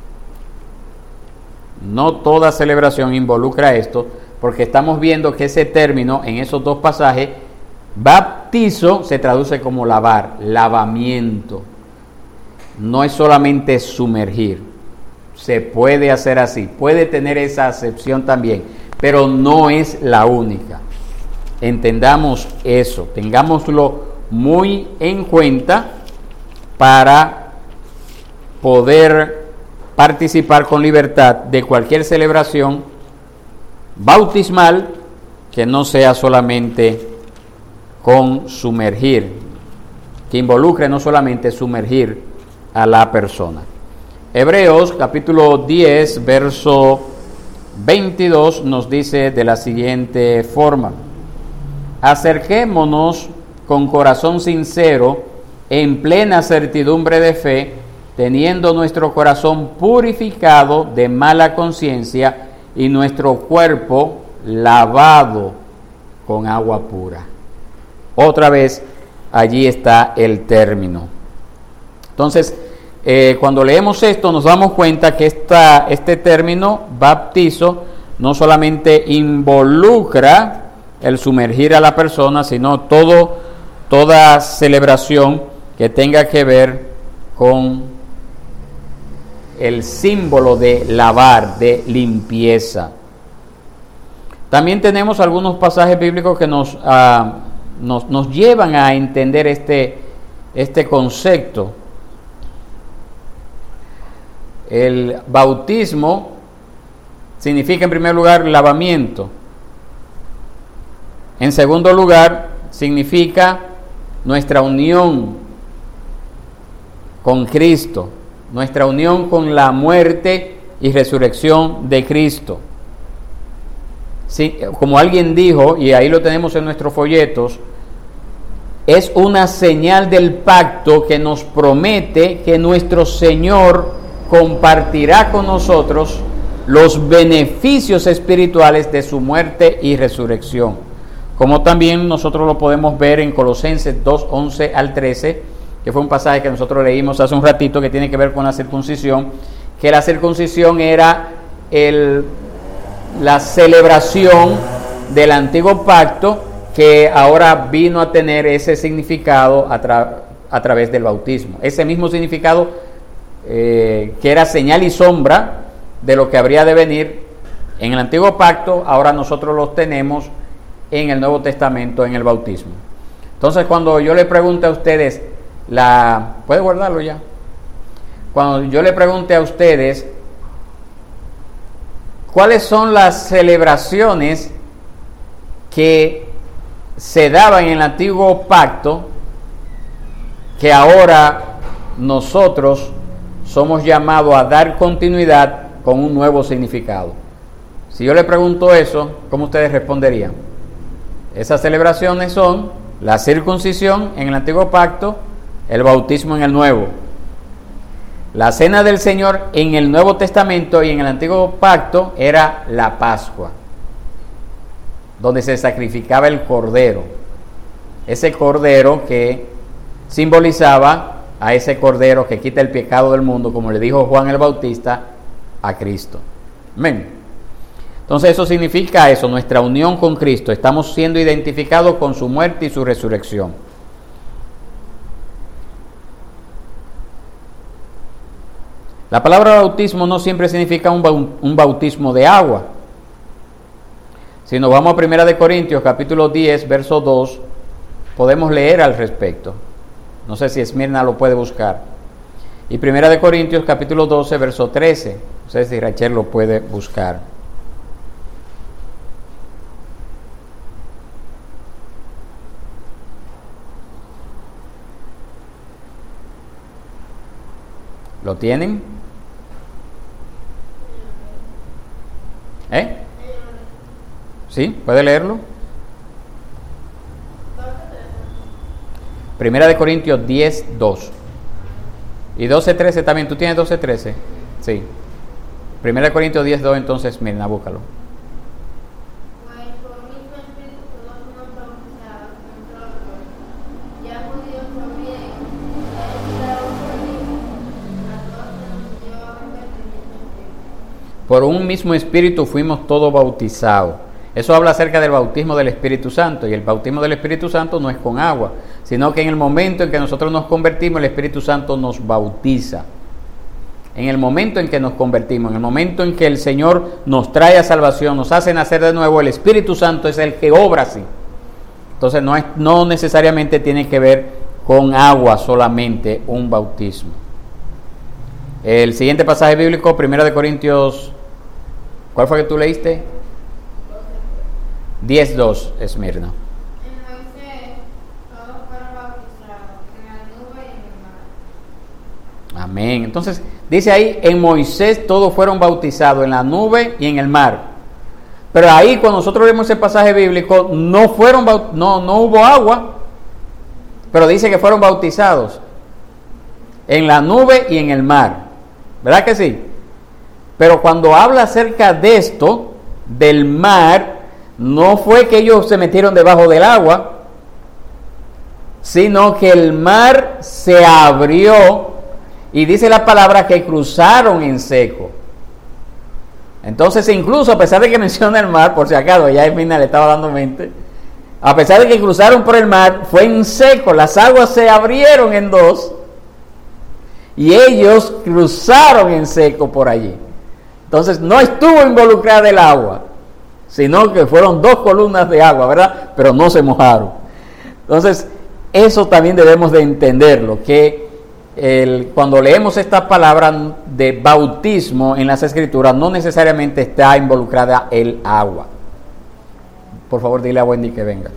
involucra esto, porque estamos viendo que ese término en esos dos pasajes, baptizo, se traduce como lavar, lavamiento. No es solamente sumergir. Se puede hacer así, puede tener esa acepción también, pero no es la única. Entendamos eso, tengámoslo muy en cuenta para poder participar con libertad de cualquier celebración bautismal que no sea solamente con sumergir, que involucre no solamente sumergir a la persona. Hebreos capítulo 10, verso 22 nos dice de la siguiente forma: acerquémonos con corazón sincero, en plena certidumbre de fe, teniendo nuestro corazón purificado de mala conciencia y nuestro cuerpo lavado con agua pura. Otra vez, allí está el término. Entonces, cuando leemos esto, nos damos cuenta que este término, baptizo, no solamente involucra el sumergir a la persona, sino toda celebración que tenga que ver con el símbolo de lavar, de limpieza. También tenemos algunos pasajes bíblicos que nos llevan a entender este concepto. El bautismo significa, en primer lugar, lavamiento. En segundo lugar, significa nuestra unión con Cristo, nuestra unión con la muerte y resurrección de Cristo. Sí, como alguien dijo, y ahí lo tenemos en nuestros folletos, es una señal del pacto que nos promete que nuestro Señor compartirá con nosotros los beneficios espirituales de su muerte y resurrección. Como también nosotros lo podemos ver en Colosenses 2, 11 al 13, que fue un pasaje que nosotros leímos hace un ratito, que tiene que ver con la circuncisión, que la circuncisión era la celebración del antiguo pacto, que ahora vino a tener ese significado a través del bautismo. Ese mismo significado que era señal y sombra de lo que habría de venir en el antiguo pacto, ahora nosotros los tenemos en el Nuevo Testamento, en el bautismo. Entonces, cuando yo le pregunte a ustedes, ¿puede guardarlo ya? Cuando yo le pregunte a ustedes cuáles son las celebraciones que se daban en el antiguo pacto, que ahora nosotros somos llamados a dar continuidad con un nuevo significado. Si yo le pregunto eso, ¿cómo ustedes responderían? Esas celebraciones son la circuncisión en el antiguo pacto, el bautismo en el nuevo. La cena del Señor en el Nuevo Testamento y en el antiguo pacto era la Pascua, donde se sacrificaba el cordero. Ese cordero que simbolizaba a ese cordero que quita el pecado del mundo, como le dijo Juan el Bautista a Cristo. Amén. Entonces eso significa eso, nuestra unión con Cristo. Estamos siendo identificados con su muerte y su resurrección. La palabra bautismo no siempre significa un bautismo de agua. Si nos vamos a 1 Corintios capítulo 10, verso 2, podemos leer al respecto. No sé si Esmirna lo puede buscar. Y 1 Corintios capítulo 12, verso 13. No sé si Rachel lo puede buscar. ¿Lo tienen? ¿Sí? ¿Puede leerlo? 1 Corintios 10, 2. Y 12, 13 también. ¿Tú tienes 12, 13? Sí. 1 Corintios 10, 2, entonces, Mirna, búscalo. Pues por un mismo espíritu todos somos bautizados en otro cuerpo, ya judíos también, ya esclavos también, a todos se nos dio a beber del mismo espíritu. Por un mismo espíritu fuimos todos bautizados. Eso habla acerca del bautismo del Espíritu Santo, y el bautismo del Espíritu Santo no es con agua, sino que en el momento en que nosotros nos convertimos, el Espíritu Santo nos bautiza. En el momento en que nos convertimos, en el momento en que el Señor nos trae a salvación, nos hace nacer de nuevo, el Espíritu Santo es el que obra así. Entonces no necesariamente tiene que ver con agua solamente un bautismo. El siguiente pasaje bíblico, 1 Corintios, ¿cuál fue que tú leíste? 10:2, Esmirna. En Moisés todos fueron bautizados en la nube y en el mar. Amén. Entonces, dice ahí, en Moisés todos fueron bautizados en la nube y en el mar. Pero ahí, cuando nosotros vemos ese pasaje bíblico, no hubo agua, pero dice que fueron bautizados en la nube y en el mar. ¿Verdad que sí? Pero cuando habla acerca de esto, del mar, no fue que ellos se metieron debajo del agua, sino que el mar se abrió y dice la palabra que cruzaron en seco. Entonces, incluso a pesar de que menciona el mar, por si acaso, ya Esmirna le estaba dando mente, a pesar de que cruzaron por el mar, fue en seco, las aguas se abrieron en dos y ellos cruzaron en seco por allí. Entonces, no estuvo involucrada el agua, sino que fueron dos columnas de agua, ¿verdad? Pero no se mojaron. Entonces, eso también debemos de entenderlo, que cuando leemos esta palabra de bautismo en las Escrituras, no necesariamente está involucrada el agua. Por favor, dile a Wendy que venga.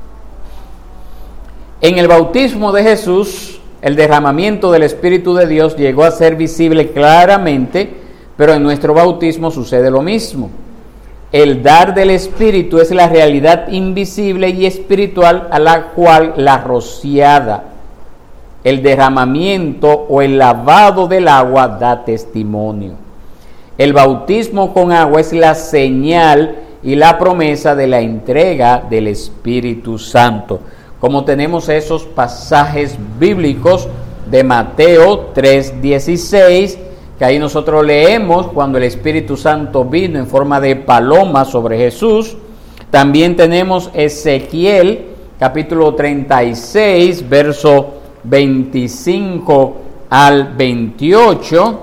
En el bautismo de Jesús, el derramamiento del Espíritu de Dios llegó a ser visible claramente, pero en nuestro bautismo sucede lo mismo. El dar del Espíritu es la realidad invisible y espiritual a la cual la rociada, el derramamiento o el lavado del agua da testimonio. El bautismo con agua es la señal y la promesa de la entrega del Espíritu Santo. Como tenemos esos pasajes bíblicos de Mateo 3:16, que ahí nosotros leemos cuando el Espíritu Santo vino en forma de paloma sobre Jesús. También tenemos Ezequiel capítulo 36, verso 25 al 28.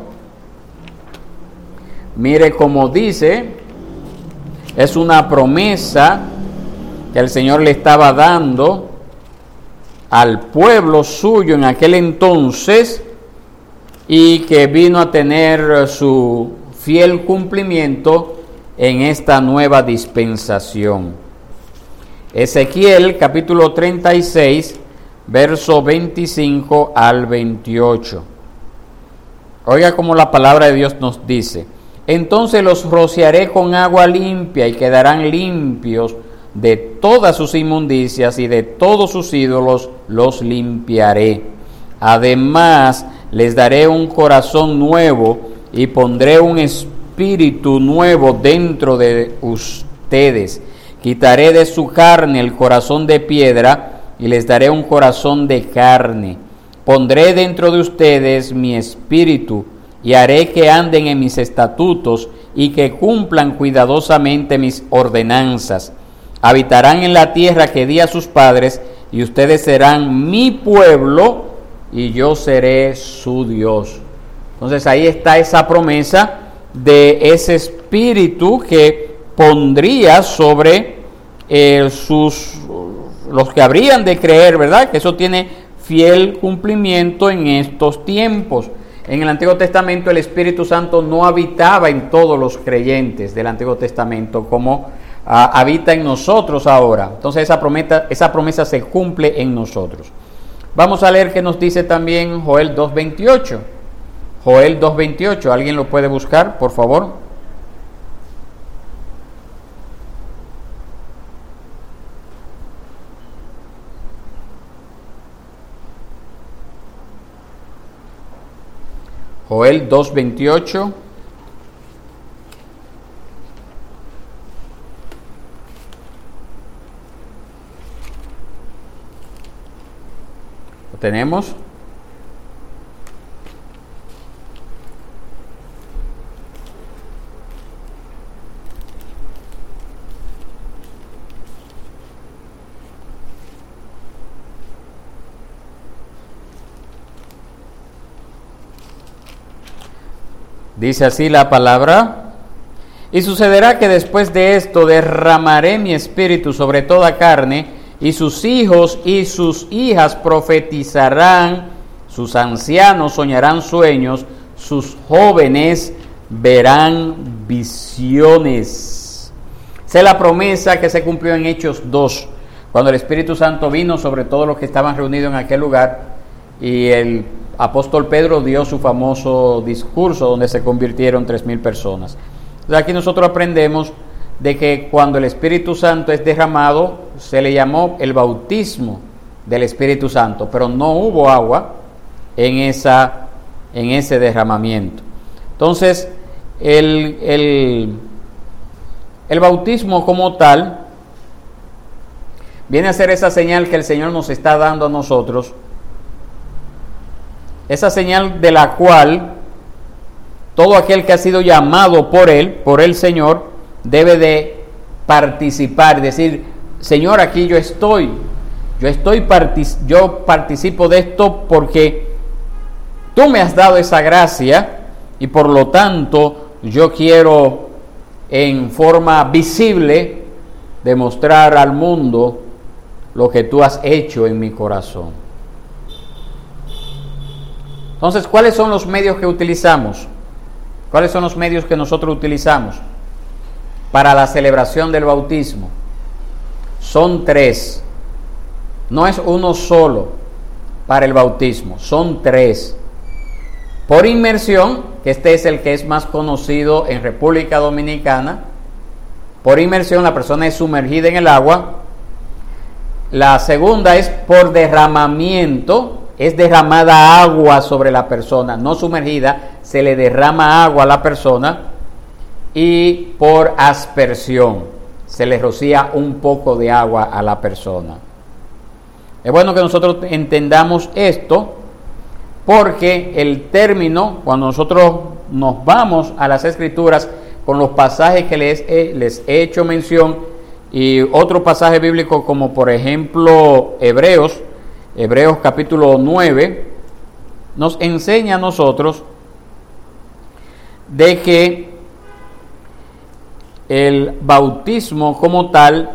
Mire cómo dice, es una promesa que el Señor le estaba dando al pueblo suyo en aquel entonces y que vino a tener su fiel cumplimiento en esta nueva dispensación. Ezequiel capítulo 36, verso 25 al 28. Oiga cómo la palabra de Dios nos dice: entonces los rociaré con agua limpia y quedarán limpios de todas sus inmundicias y de todos sus ídolos los limpiaré. Además, les daré un corazón nuevo y pondré un espíritu nuevo dentro de ustedes. Quitaré de su carne el corazón de piedra y les daré un corazón de carne. Pondré dentro de ustedes mi espíritu y haré que anden en mis estatutos y que cumplan cuidadosamente mis ordenanzas. Habitarán en la tierra que di a sus padres y ustedes serán mi pueblo y yo seré su Dios. Entonces ahí está esa promesa de ese espíritu que pondría sobre los que habrían de creer, ¿verdad? Que eso tiene fiel cumplimiento en estos tiempos. En el Antiguo Testamento el Espíritu Santo no habitaba en todos los creyentes del Antiguo Testamento como habita en nosotros ahora. Entonces esa promesa se cumple en nosotros. Vamos a leer qué nos dice también Joel 2:28. Joel 2:28, ¿alguien lo puede buscar, por favor? Joel 2:28. ¿Lo tenemos? Dice así la palabra: y sucederá que después de esto derramaré mi espíritu sobre toda carne, y sus hijos y sus hijas profetizarán, sus ancianos soñarán sueños, sus jóvenes verán visiones. Esa es la promesa que se cumplió en Hechos 2, cuando el Espíritu Santo vino sobre todos los que estaban reunidos en aquel lugar, y el apóstol Pedro dio su famoso discurso donde se convirtieron 3,000 personas. Entonces aquí nosotros aprendemos de que cuando el Espíritu Santo es derramado, se le llamó el bautismo del Espíritu Santo, pero no hubo agua en ese derramamiento. Entonces, el bautismo como tal viene a ser esa señal que el Señor nos está dando a nosotros, esa señal de la cual todo aquel que ha sido llamado por el Señor, debe de participar, decir: Señor, aquí yo participo de esto porque tú me has dado esa gracia, y por lo tanto yo quiero en forma visible demostrar al mundo lo que tú has hecho en mi corazón. Entonces, ¿cuáles son los medios que utilizamos? ¿Cuáles son los medios que nosotros utilizamos para la celebración del bautismo? Son 3. No es uno solo para el bautismo, son 3. Por inmersión, que este es el que es más conocido en República Dominicana. Por inmersión, la persona es sumergida en el agua. La segunda es por derramamiento. Es derramada agua sobre la persona, no sumergida, se le derrama agua a la persona. Y por aspersión, se le rocía un poco de agua a la persona. Es bueno que nosotros entendamos esto, porque el término, cuando nosotros nos vamos a las Escrituras con los pasajes que les he hecho mención, y otro pasaje bíblico como por ejemplo Hebreos capítulo 9, nos enseña a nosotros de que el bautismo como tal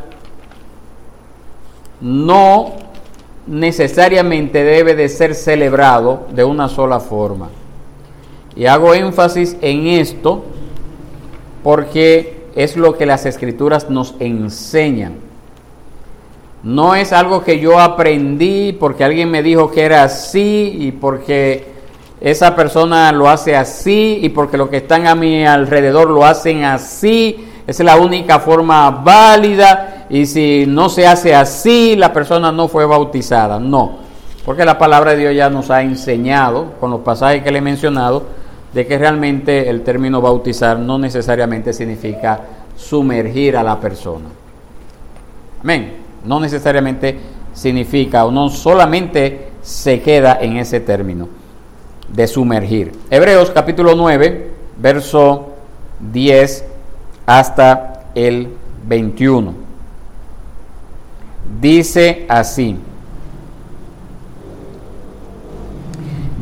no necesariamente debe de ser celebrado de una sola forma. Y hago énfasis en esto porque es lo que las Escrituras nos enseñan. No es algo que yo aprendí porque alguien me dijo que era así, y porque esa persona lo hace así, y porque los que están a mi alrededor lo hacen así. Esa es la única forma válida, y si no se hace así, la persona no fue bautizada. No, porque la palabra de Dios ya nos ha enseñado, con los pasajes que le he mencionado, de que realmente el término bautizar no necesariamente significa sumergir a la persona. Amén. No necesariamente significa, o no solamente se queda en ese término de sumergir. Hebreos capítulo 9, verso 10 hasta el 21. Dice así: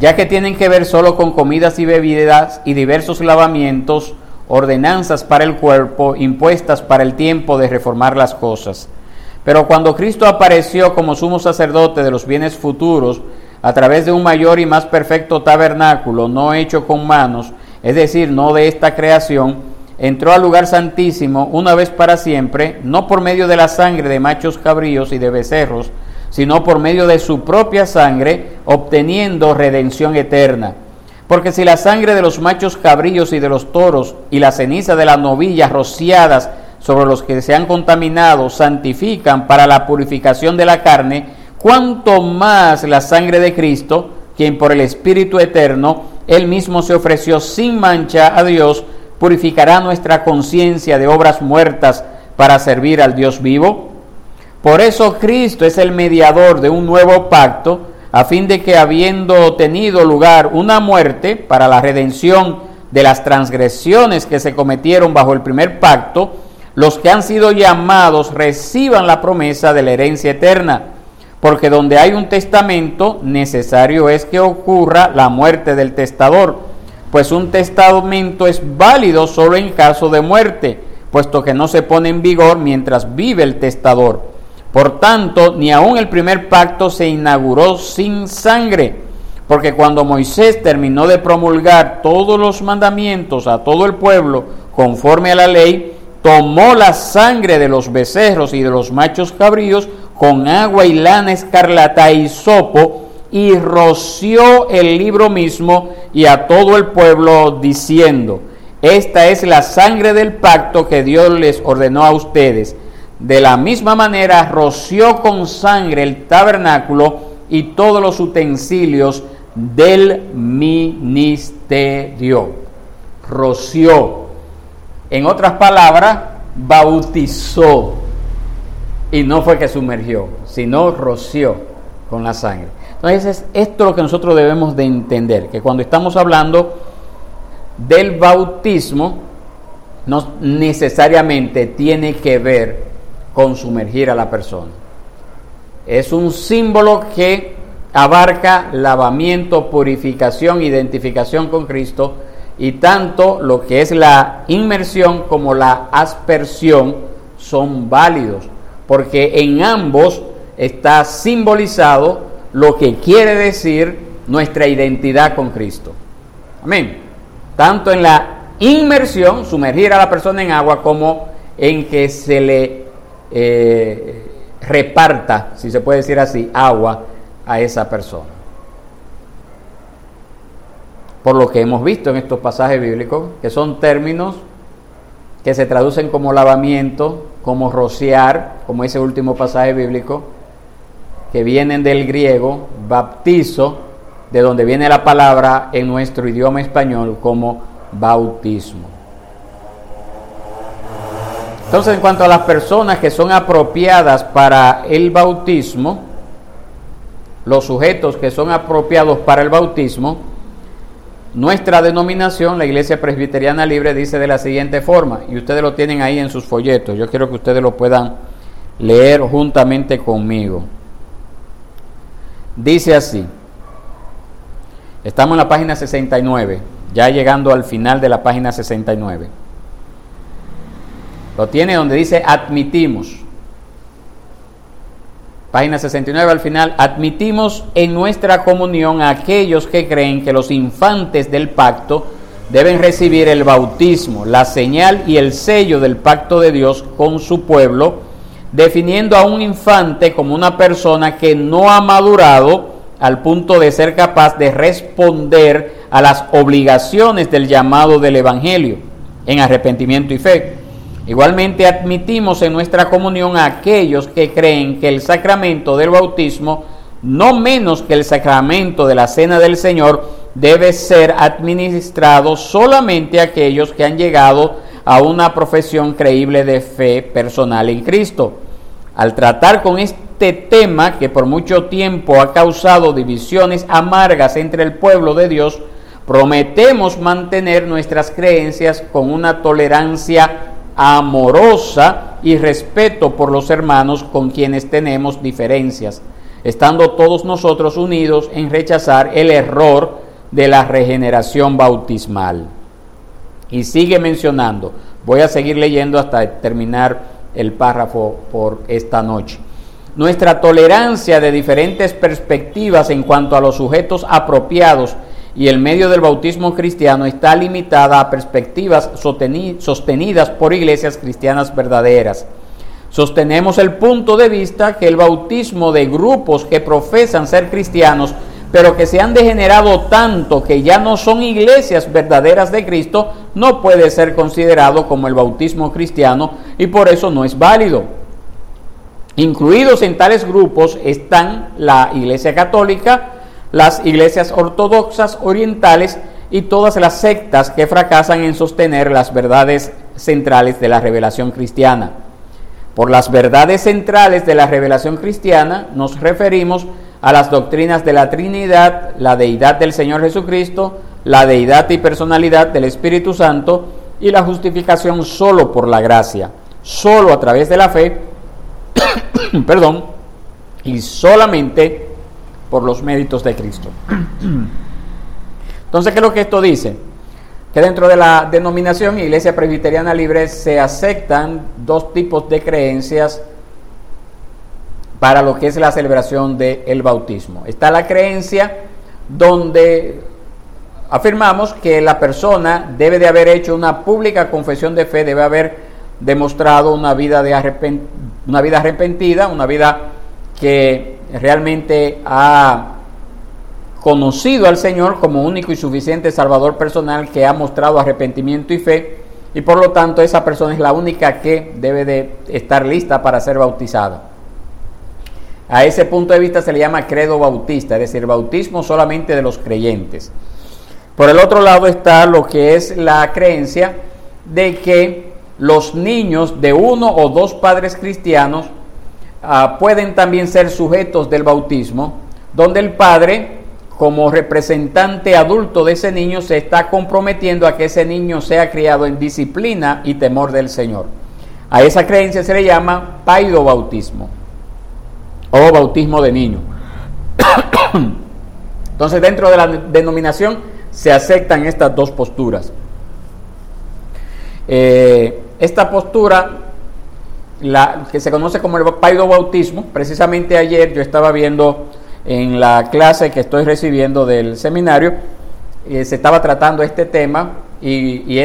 ya que tienen que ver solo con comidas y bebidas y diversos lavamientos, ordenanzas para el cuerpo, impuestas para el tiempo de reformar las cosas. Pero cuando Cristo apareció como sumo sacerdote de los bienes futuros, a través de un mayor y más perfecto tabernáculo, no hecho con manos, es decir, no de esta creación, entró al lugar santísimo una vez para siempre, no por medio de la sangre de machos cabríos y de becerros, sino por medio de su propia sangre, obteniendo redención eterna. Porque si la sangre de los machos cabríos y de los toros y la ceniza de las novillas rociadas sobre los que se han contaminado santifican para la purificación de la carne, cuánto más la sangre de Cristo, quien por el Espíritu eterno, Él mismo se ofreció sin mancha a Dios, purificará nuestra conciencia de obras muertas para servir al Dios vivo. Por eso Cristo es el mediador de un nuevo pacto, a fin de que, habiendo tenido lugar una muerte para la redención de las transgresiones que se cometieron bajo el primer pacto, los que han sido llamados reciban la promesa de la herencia eterna. Porque donde hay un testamento, necesario es que ocurra la muerte del testador, pues un testamento es válido solo en caso de muerte, puesto que no se pone en vigor mientras vive el testador. Por tanto, ni aun el primer pacto se inauguró sin sangre, porque cuando Moisés terminó de promulgar todos los mandamientos a todo el pueblo conforme a la ley, tomó la sangre de los becerros y de los machos cabríos con agua y lana escarlata y hisopo, y roció el libro mismo y a todo el pueblo, diciendo: esta es la sangre del pacto que Dios les ordenó a ustedes. De la misma manera roció con sangre el tabernáculo y todos los utensilios del ministerio. Roció. En otras palabras, bautizó. Y no fue que sumergió, sino roció con la sangre. Entonces, esto es lo que nosotros debemos de entender, que cuando estamos hablando del bautismo, no necesariamente tiene que ver con sumergir a la persona. Es un símbolo que abarca lavamiento, purificación, identificación con Cristo, y tanto lo que es la inmersión como la aspersión son válidos, porque en ambos está simbolizado lo que quiere decir nuestra identidad con Cristo. Amén. Tanto en la inmersión, sumergir a la persona en agua, como en que se le reparta, si se puede decir así, agua a esa persona. Por lo que hemos visto en estos pasajes bíblicos, que son términos que se traducen como lavamiento, como rociar, como ese último pasaje bíblico, que vienen del griego baptizo, de donde viene la palabra en nuestro idioma español como bautismo. Entonces, en cuanto a las personas que son apropiadas para el bautismo, los sujetos que son apropiados para el bautismo, nuestra denominación, la Iglesia Presbiteriana Libre, dice de la siguiente forma, y ustedes lo tienen ahí en sus folletos, yo quiero que ustedes lo puedan leer juntamente conmigo. Dice así, estamos en la página 69, ya llegando al final de la página 69. Lo tiene donde dice admitimos. Página 69 al final. Admitimos en nuestra comunión a aquellos que creen que los infantes del pacto deben recibir el bautismo, la señal y el sello del pacto de Dios con su pueblo, definiendo a un infante como una persona que no ha madurado al punto de ser capaz de responder a las obligaciones del llamado del Evangelio en arrepentimiento y fe. Igualmente admitimos en nuestra comunión a aquellos que creen que el sacramento del bautismo, no menos que el sacramento de la Cena del Señor, debe ser administrado solamente a aquellos que han llegado a una profesión creíble de fe personal en Cristo. Al tratar con este tema que por mucho tiempo ha causado divisiones amargas entre el pueblo de Dios, prometemos mantener nuestras creencias con una tolerancia amorosa y respeto por los hermanos con quienes tenemos diferencias. estando todos nosotros unidos en rechazar el error de la regeneración bautismal. Y sigue mencionando, voy a seguir leyendo hasta terminar el párrafo por esta noche. Nuestra tolerancia de diferentes perspectivas en cuanto a los sujetos apropiados y el medio del bautismo cristiano está limitada a perspectivas sostenidas por iglesias cristianas verdaderas. Sostenemos el punto de vista que el bautismo de grupos que profesan ser cristianos, pero que se han degenerado tanto que ya no son iglesias verdaderas de Cristo, no puede ser considerado como el bautismo cristiano y por eso no es válido. Incluidos en tales grupos están la Iglesia Católica, las iglesias ortodoxas orientales y todas las sectas que fracasan en sostener las verdades centrales de la revelación cristiana. Por las verdades centrales de la revelación cristiana nos referimos a las doctrinas de la Trinidad, la deidad del Señor Jesucristo, la deidad y personalidad del Espíritu Santo y la justificación solo por la gracia, solo a través de la fe, y solamente por los méritos de Cristo. Entonces, ¿qué es lo que esto dice? Que dentro de la denominación Iglesia Presbiteriana Libre se aceptan dos tipos de creencias para lo que es la celebración del bautismo. Está la creencia donde afirmamos que la persona debe de haber hecho una pública confesión de fe, debe haber demostrado una vida arrepentida, una vida que realmente ha conocido al Señor como único y suficiente Salvador personal, que ha mostrado arrepentimiento y fe, y por lo tanto esa persona es la única que debe de estar lista para ser bautizada. A ese punto de vista se le llama credo bautista, es decir, bautismo solamente de los creyentes. Por el otro lado está lo que es la creencia de que los niños de uno o dos padres cristianos pueden también ser sujetos del bautismo, donde el padre, como representante adulto de ese niño, se está comprometiendo a que ese niño sea criado en disciplina y temor del Señor. A esa creencia se le llama paidobautismo o bautismo de niño. Entonces, dentro de la denominación se aceptan estas dos posturas. Esta postura, la que se conoce como el paidobautismo, precisamente ayer yo estaba viendo en la clase que estoy recibiendo del seminario, se estaba tratando este tema y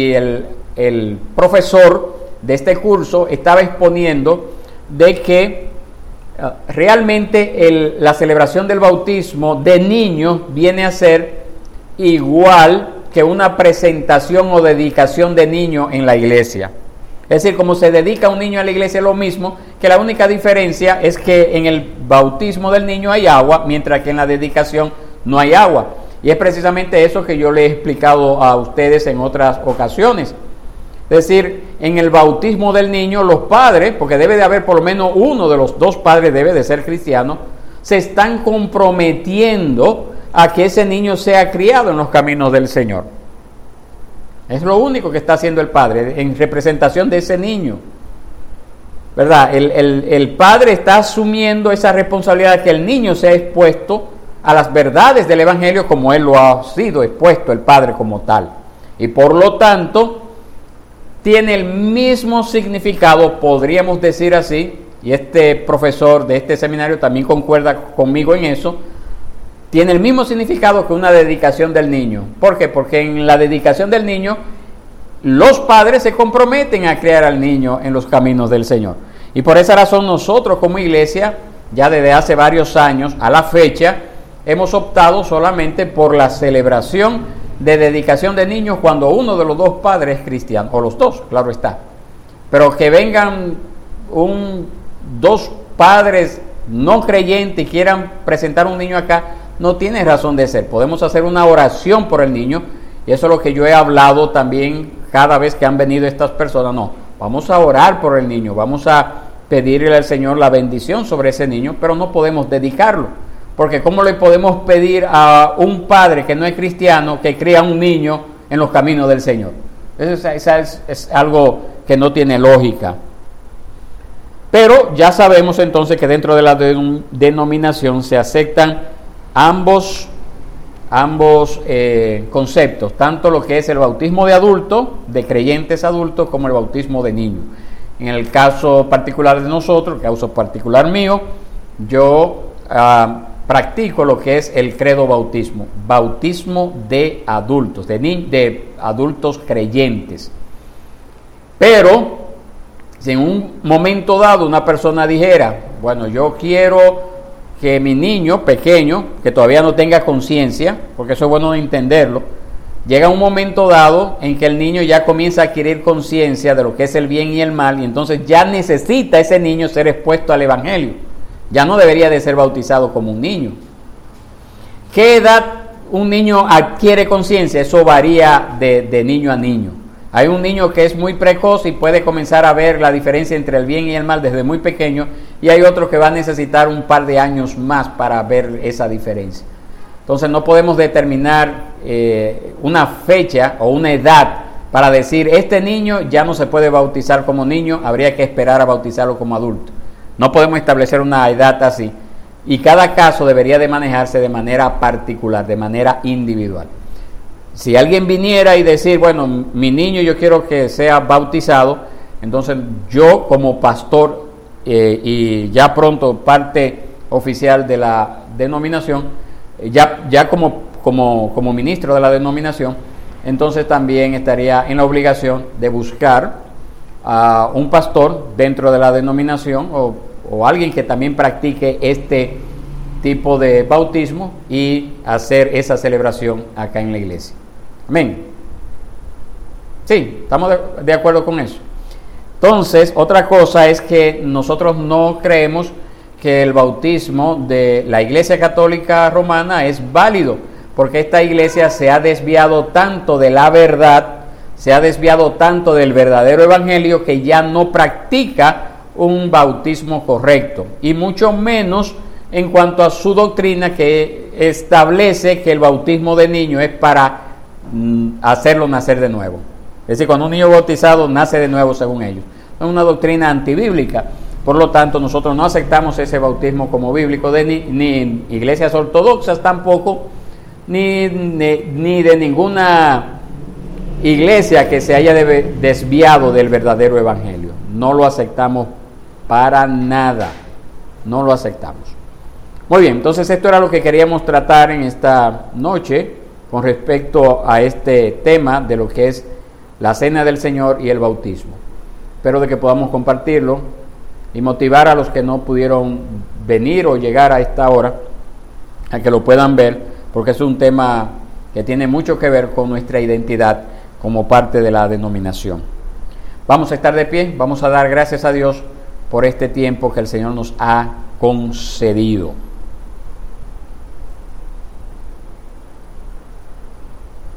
el profesor de este curso estaba exponiendo de que realmente la celebración del bautismo de niños viene a ser igual que una presentación o dedicación de niño en la iglesia. Es decir, como se dedica un niño a la iglesia, es lo mismo, que la única diferencia es que en el bautismo del niño hay agua, mientras que en la dedicación no hay agua. Y es precisamente eso que yo le he explicado a ustedes en otras ocasiones. Es decir, en el bautismo del niño, los padres, porque debe de haber por lo menos uno de los dos padres debe de ser cristiano, se están comprometiendo a que ese niño sea criado en los caminos del Señor. Es lo único que está haciendo el padre en representación de ese niño, ¿verdad? El padre está asumiendo esa responsabilidad de que el niño sea expuesto a las verdades del Evangelio como él lo ha sido expuesto, el padre como tal. Y por lo tanto, tiene el mismo significado, podríamos decir así, y este profesor de este seminario también concuerda conmigo en eso, tiene el mismo significado que una dedicación del niño. ¿Por qué? Porque en la dedicación del niño, los padres se comprometen a criar al niño en los caminos del Señor. Y por esa razón nosotros como iglesia, ya desde hace varios años a la fecha, hemos optado solamente por la celebración de dedicación de niños cuando uno de los dos padres es cristiano, o los dos, claro está. Pero que vengan dos padres no creyentes y quieran presentar un niño acá, no tiene razón de ser. Podemos hacer una oración por el niño, y eso es lo que yo he hablado también cada vez que han venido estas personas. No, vamos a orar por el niño, vamos a pedirle al Señor la bendición sobre ese niño, pero no podemos dedicarlo, porque ¿cómo le podemos pedir a un padre que no es cristiano que cría a un niño en los caminos del Señor? Eso es algo que no tiene lógica. Pero ya sabemos entonces que dentro de la denominación se aceptan ambos conceptos, tanto lo que es el bautismo de adultos, de creyentes adultos, como el bautismo de niños. En el caso particular de nosotros, el caso particular mío, yo practico lo que es el credo bautismo de adultos, de adultos creyentes. Pero si en un momento dado una persona dijera, bueno, yo quiero que mi niño pequeño, que todavía no tenga conciencia, porque eso es bueno de entenderlo, llega un momento dado en que el niño ya comienza a adquirir conciencia de lo que es el bien y el mal, y entonces ya necesita ese niño ser expuesto al Evangelio. Ya no debería de ser bautizado como un niño. ¿Qué edad un niño adquiere conciencia? Eso varía de niño a niño. Hay un niño que es muy precoz y puede comenzar a ver la diferencia entre el bien y el mal desde muy pequeño, y hay otro que va a necesitar un par de años más para ver esa diferencia. Entonces no podemos determinar una fecha o una edad para decir, este niño ya no se puede bautizar como niño, habría que esperar a bautizarlo como adulto. No podemos establecer una edad así, y cada caso debería de manejarse de manera particular, de manera individual. Si alguien viniera y decir, bueno, mi niño yo quiero que sea bautizado, entonces yo como pastor y ya pronto parte oficial de la denominación, ya como ministro de la denominación, entonces también estaría en la obligación de buscar a un pastor dentro de la denominación o alguien que también practique este tipo de bautismo y hacer esa celebración acá en la iglesia. Amén. Sí, estamos de acuerdo con eso. Entonces, otra cosa es que nosotros no creemos que el bautismo de la Iglesia Católica Romana es válido, porque esta iglesia se ha desviado tanto de la verdad, se ha desviado tanto del verdadero evangelio, que ya no practica un bautismo correcto, y mucho menos en cuanto a su doctrina, que establece que el bautismo de niño es para hacerlo nacer de nuevo. Es decir, cuando un niño bautizado nace de nuevo, según ellos. Es una doctrina antibíblica. Por lo tanto, nosotros no aceptamos ese bautismo como bíblico, ni en iglesias ortodoxas tampoco, ni de ninguna iglesia que se haya desviado del verdadero evangelio. No lo aceptamos para nada. No lo aceptamos. Muy bien, entonces esto era lo que queríamos tratar en esta noche con respecto a este tema de lo que es la cena del Señor y el bautismo. Espero de que podamos compartirlo y motivar a los que no pudieron venir o llegar a esta hora a que lo puedan ver, porque es un tema que tiene mucho que ver con nuestra identidad como parte de la denominación. Vamos a estar de pie, vamos a dar gracias a Dios por este tiempo que el Señor nos ha concedido.